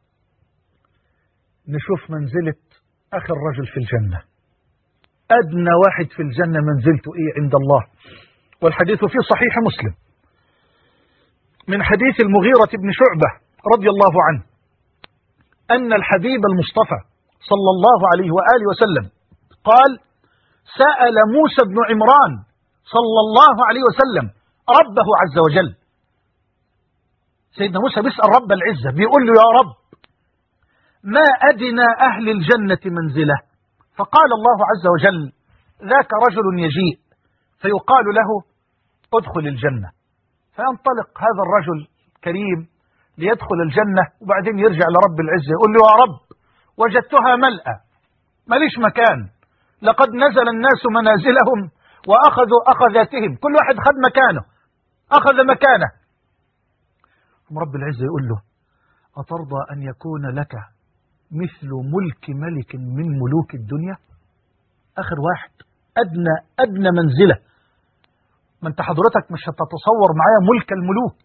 نشوف منزلة آخر رجل في الجنة، أدنى واحد في الجنة منزلته إيه عند الله. والحديث في صحيح مسلم من حديث المغيرة بن شعبة رضي الله عنه أن الحبيب المصطفى صلى الله عليه وآله وسلم قال سأل موسى بن عمران صلى الله عليه وسلم ربه عز وجل. سيدنا موسى بيسأل رب العزة بيقول له يا رب ما أدنى أهل الجنة منزله؟ فقال الله عز وجل ذاك رجل يجيء فيقال له ادخل الجنة، فينطلق هذا الرجل كريم ليدخل الجنة وبعدين يرجع لرب العزة يقول له يا رب وجدتها ملأة ماليش مكان، لقد نزل الناس منازلهم وأخذوا أخذاتهم، كل واحد خد مكانه أخذ مكانه. رب العزة يقول له أترضى أن يكون لك مثل ملك ملك من ملوك الدنيا. آخر واحد، أدنى أدنى منزلة. ما أنت حضرتك مش هتتصور معايا ملك الملوك.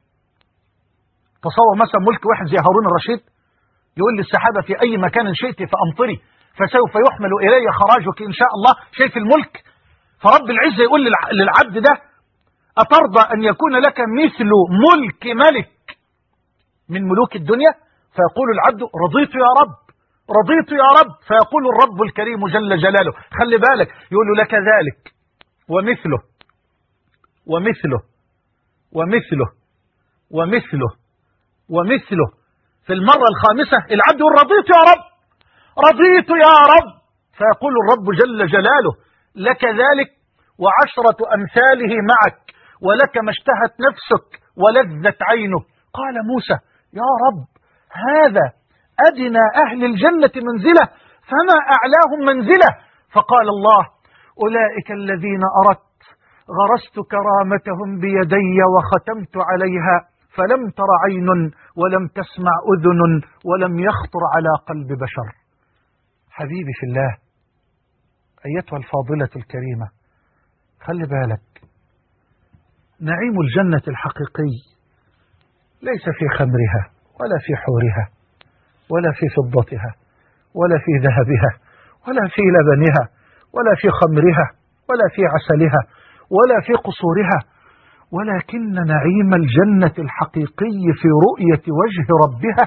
تصور مثلا ملك واحد زي هارون الرشيد يقول للسحابة في أي مكان شئت فأمطري فسوف يحمل إلي خراجك إن شاء الله. شايف الملك؟ فرب العزة يقول للعبد ده أترضى أن يكون لك مثل ملك ملك من ملوك الدنيا؟ فيقول العبد رضيت يا رب، رضيت يا رب. فيقول الرب الكريم جل جلاله خلي بالك، يقول له لك ذلك ومثله ومثله ومثله ومثله ومثله. في المرة الخامسة العبد يقول رضيت يا رب، رضيت يا رب. فيقول الرب جل جلاله لك ذلك وعشرة أمثاله معك ولك ما اشتهت نفسك ولذت عينك. قال موسى يا رب هذا أدنى أهل الجنة منزلة فما أعلاهم منزلة. فقال الله أولئك الذين أردت غرست كرامتهم بيدي وختمت عليها فلم تر عين ولم تسمع أذن ولم يخطر على قلب بشر. حبيبي في الله، أيتها الفاضلة الكريمة، خلي بالك، نعيم الجنة الحقيقي ليس في خمرها ولا في حورها ولا في فضتها ولا في ذهبها ولا في لبنها ولا في خمرها ولا في عسلها ولا في قصورها، ولكن نعيم الجنة الحقيقي في رؤية وجه ربها.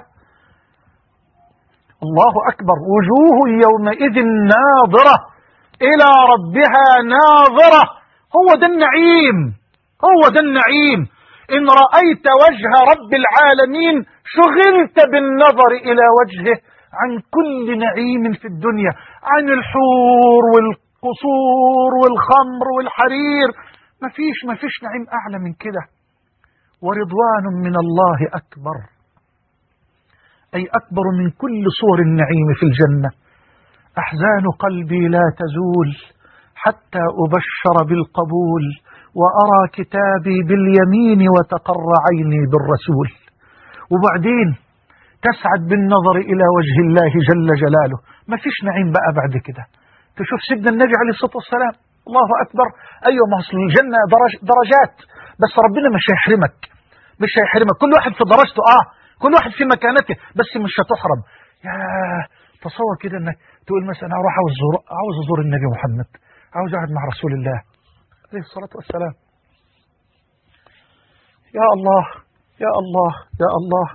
الله أكبر، وجوه يومئذ ناظرة إلى ربها ناظرة. هو ده النعيم، هو ده النعيم. إن رأيت وجه رب العالمين شغلت بالنظر إلى وجهه عن كل نعيم في الدنيا، عن الحور والقصور والخمر والحرير. مفيش مفيش نعيم أعلى من كده. ورضوان من الله أكبر، أي أكبر من كل صور النعيم في الجنة. أحزان قلبي لا تزول حتى أبشر بالقبول وأرى كتابي باليمين وتقر عيني بالرسول. وبعدين تسعد بالنظر إلى وجه الله جل جلاله. ما فيش نعيم بقى بعد كده. تشوف سيدنا النبي عليه الصلاة والسلام، الله أكبر. أيوة، ما أصل الجنة درج درجات، بس ربنا مش هيحرمك، مش هيحرمك. كل واحد في درجته، آه كل واحد في مكانته، بس مش هتحرم. يا تصور كده انك تقول مثلا اروح عاوز ازور عاوز ازور النبي محمد، عاوز اقعد مع رسول الله عليه الصلاة والسلام. يا الله يا الله يا الله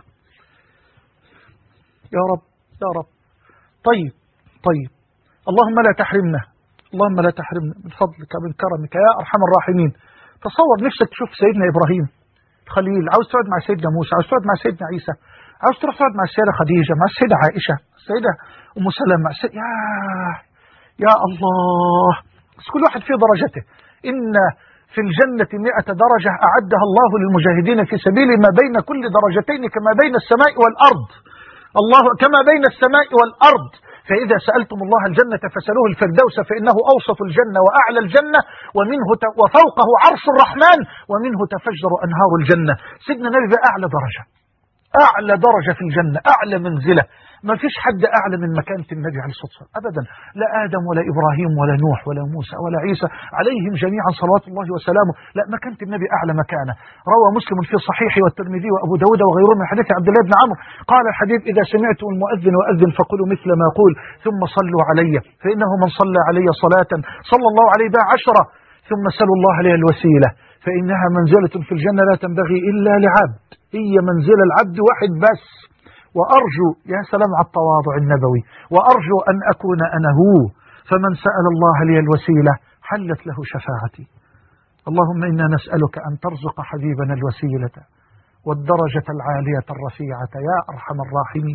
يا رب يا رب. طيب طيب اللهم لا تحرمنا، اللهم لا تحرمنا من فضلك من كرمك يا أرحم الراحمين. تصور نفسك تشوف سيدنا إبراهيم خليل، عاوز تقعد مع سيدنا موسى، عاوز تقعد مع سيدنا عيسى، عاوز تروح تقعد مع السيدة خديجة، مع السيدة عائشة، السيدة أم سلمة، السيدة يا يا الله. بس كل واحد في درجته. إن في الجنة مئة درجة أعدها الله للمجاهدين في سبيله، ما بين كل درجتين كما بين السماء والأرض، الله كما بين السماء والأرض. فإذا سألتم الله الجنة فسألوه الفردوس فإنه أوسط الجنة وأعلى الجنة ومنه ت... وفوقه عرش الرحمن ومنه تفجر أنهار الجنة. سيدنا النبي أعلى درجة، أعلى درجة في الجنة، أعلى منزلة. ما فيش حد أعلى من مكانة النبي عليه الصلاة والسلام أبدا، لا آدم ولا إبراهيم ولا نوح ولا موسى ولا عيسى عليهم جميعا صلوات الله وسلامه. لا، مكانة النبي أعلى مكانة. روى مسلم في صحيحه والترمذي وأبو داود وغيرهم من حديث عبد الله بن عمرو قال الحديث إذا سمعتم المؤذن وأذن فقولوا مثل ما يقول ثم صلوا علي فإنه من صلى علي صلاة صلى الله عليه بها عشرة ثم سلوا الله عليه الوسيلة فإنها منزلة في الجنة لا تنبغي إلا لعبد، هي منزلة العبد واحد بس. وأرجو، يا سلام على التواضع النبوي، وأرجو أن أكون أنا هو، فمن سأل الله لي الوسيلة حلت له شفاعتي. اللهم إنا نسألك أن ترزق حبيبنا الوسيلة والدرجة العالية الرفيعة يا أرحم الراحمين.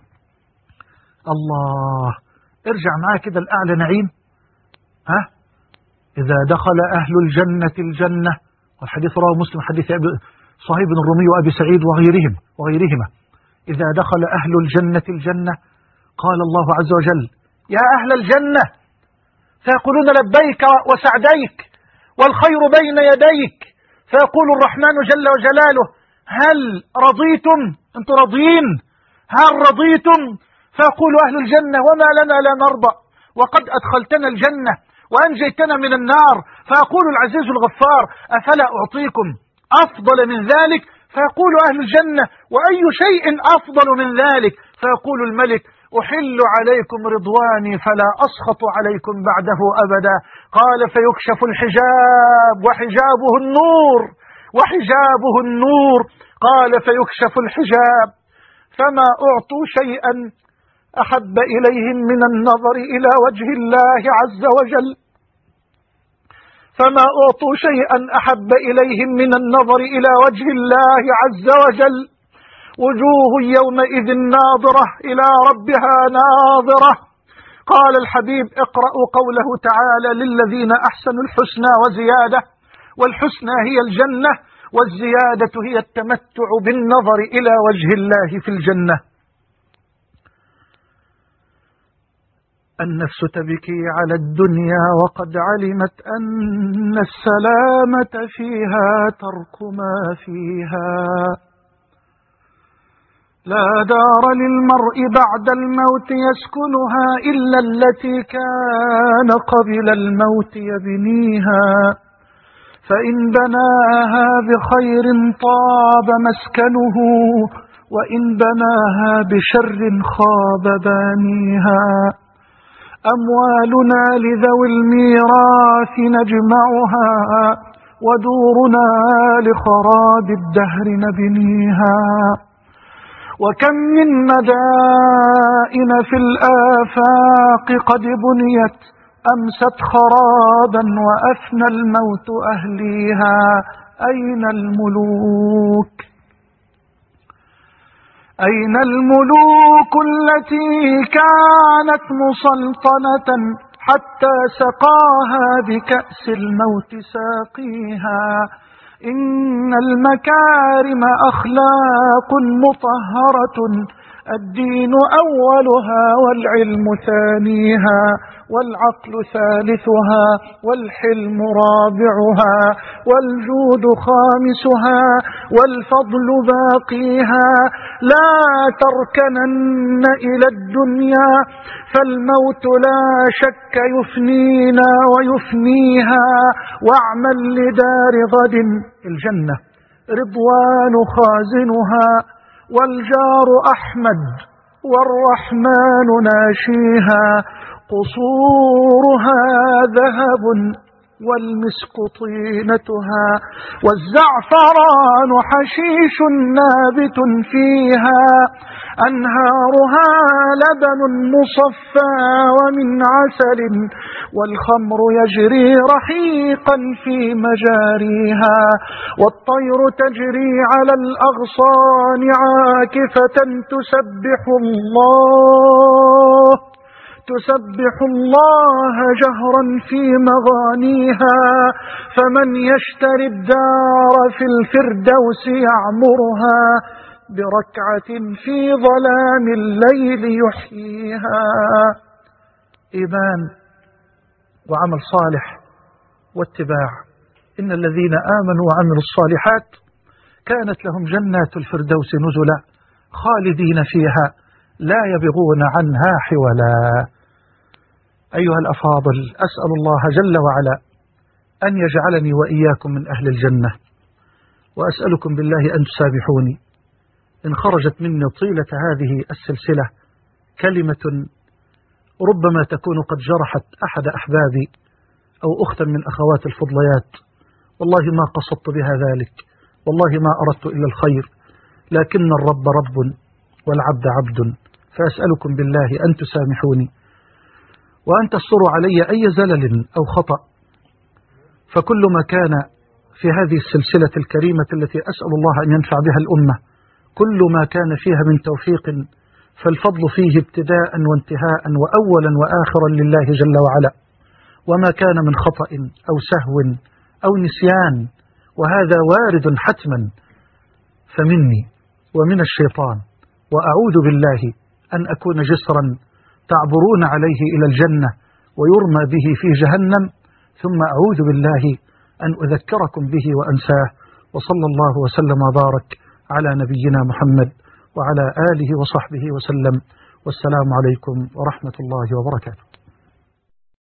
الله، ارجع معاه كده الأعلى نعيم. ها؟ إذا دخل أهل الجنة الجنة، والحديث رواه مسلم حديث صهيب بن الرومي وأبي سعيد وغيرهم وغيرهما. إذا دخل أهل الجنة الجنة قال الله عز وجل يا أهل الجنة، فيقولون لبيك وسعديك والخير بين يديك، فيقول الرحمن جل وجلاله هل رضيتم؟ أنتم راضيين؟ هل رضيتم؟ فيقول أهل الجنة وما لنا لا نرضى وقد أدخلتنا الجنة وأنجيتنا من النار. فيقول العزيز الغفار أفلا أعطيكم أفضل من ذلك؟ فيقول أهل الجنة وأي شيء أفضل من ذلك؟ فيقول الملك أحل عليكم رضواني فلا أسخط عليكم بعده أبدا. قال فيكشف الحجاب وحجابه النور وحجابه النور. قال فيكشف الحجاب فما أعطوا شيئا أحب إليهم من النظر إلى وجه الله عز وجل فما أعطوا شيئا أحب إليهم من النظر إلى وجه الله عز وجل. وجوه يومئذ ناظرة إلى ربها ناظرة. قال الحبيب اقرأوا قوله تعالى للذين أحسنوا الحسنى وزيادة، والحسنى هي الجنة والزيادة هي التمتع بالنظر إلى وجه الله في الجنة. النفس تبكي على الدنيا وقد علمت أن السلامة فيها ترك ما فيها. لا دار للمرء بعد الموت يسكنها إلا التي كان قبل الموت يبنيها. فإن بناها بخير طاب مسكنه وإن بناها بشر خاب بانيها. أموالنا لذوي الميراث نجمعها ودورنا لخراب الدهر نبنيها. وكم من مدائن في الآفاق قد بنيت أمست خرابا وأفنى الموت أهليها. أين الملوك أين الملوك التي كانت مسلطنة حتى سقاها بكأس الموت ساقيها. إن المكارم أخلاق مطهرة الدين أولها والعلم ثانيها والعقل ثالثها والحلم رابعها والجود خامسها والفضل باقيها. لا تركنن إلى الدنيا فالموت لا شك يفنينا ويفنيها. واعمل لدار غد الجنة رضوان خازنها والجار أحمد والرحمن ناشيها. قصورها ذهب والمسك طينتها والزعفران حشيش نابت فيها. أنهارها لبن مصفى ومن عسل والخمر يجري رحيقا في مجاريها. والطير تجري على الأغصان عاكفة تسبح الله تسبح الله جهرا في مغانيها. فمن يشتري الدار في الفردوس يعمرها بركعة في ظلام الليل يحييها. إيمان وعمل صالح واتباع. إن الذين آمنوا وعملوا الصالحات كانت لهم جنات الفردوس نزلا خالدين فيها لا يبغون عنها حولا. أيها الأفاضل، أسأل الله جل وعلا أن يجعلني وإياكم من أهل الجنة، وأسألكم بالله أن تسامحوني إن خرجت مني طيلة هذه السلسلة كلمة ربما تكون قد جرحت أحد أحبابي أو أختا من أخوات الفضليات. والله ما قصدت بها ذلك، والله ما أردت إلا الخير، لكن الرب رب والعبد عبد. فأسألكم بالله أن تسامحوني وأن تستروا علي أي زلل أو خطأ. فكل ما كان في هذه السلسلة الكريمة التي أسأل الله أن ينفع بها الأمة، كل ما كان فيها من توفيق فالفضل فيه ابتداء وانتهاء وأولا وآخرا لله جل وعلا. وما كان من خطأ أو سهو أو نسيان وهذا وارد حتما فمني ومن الشيطان، وأعوذ بالله أن أكون جسرا تعبرون عليه إلى الجنة ويرمى به في جهنم، ثم أعوذ بالله أن أذكركم به وأنساه. وصلى الله وسلم وبارك على نبينا محمد وعلى آله وصحبه وسلم، والسلام عليكم ورحمة الله وبركاته.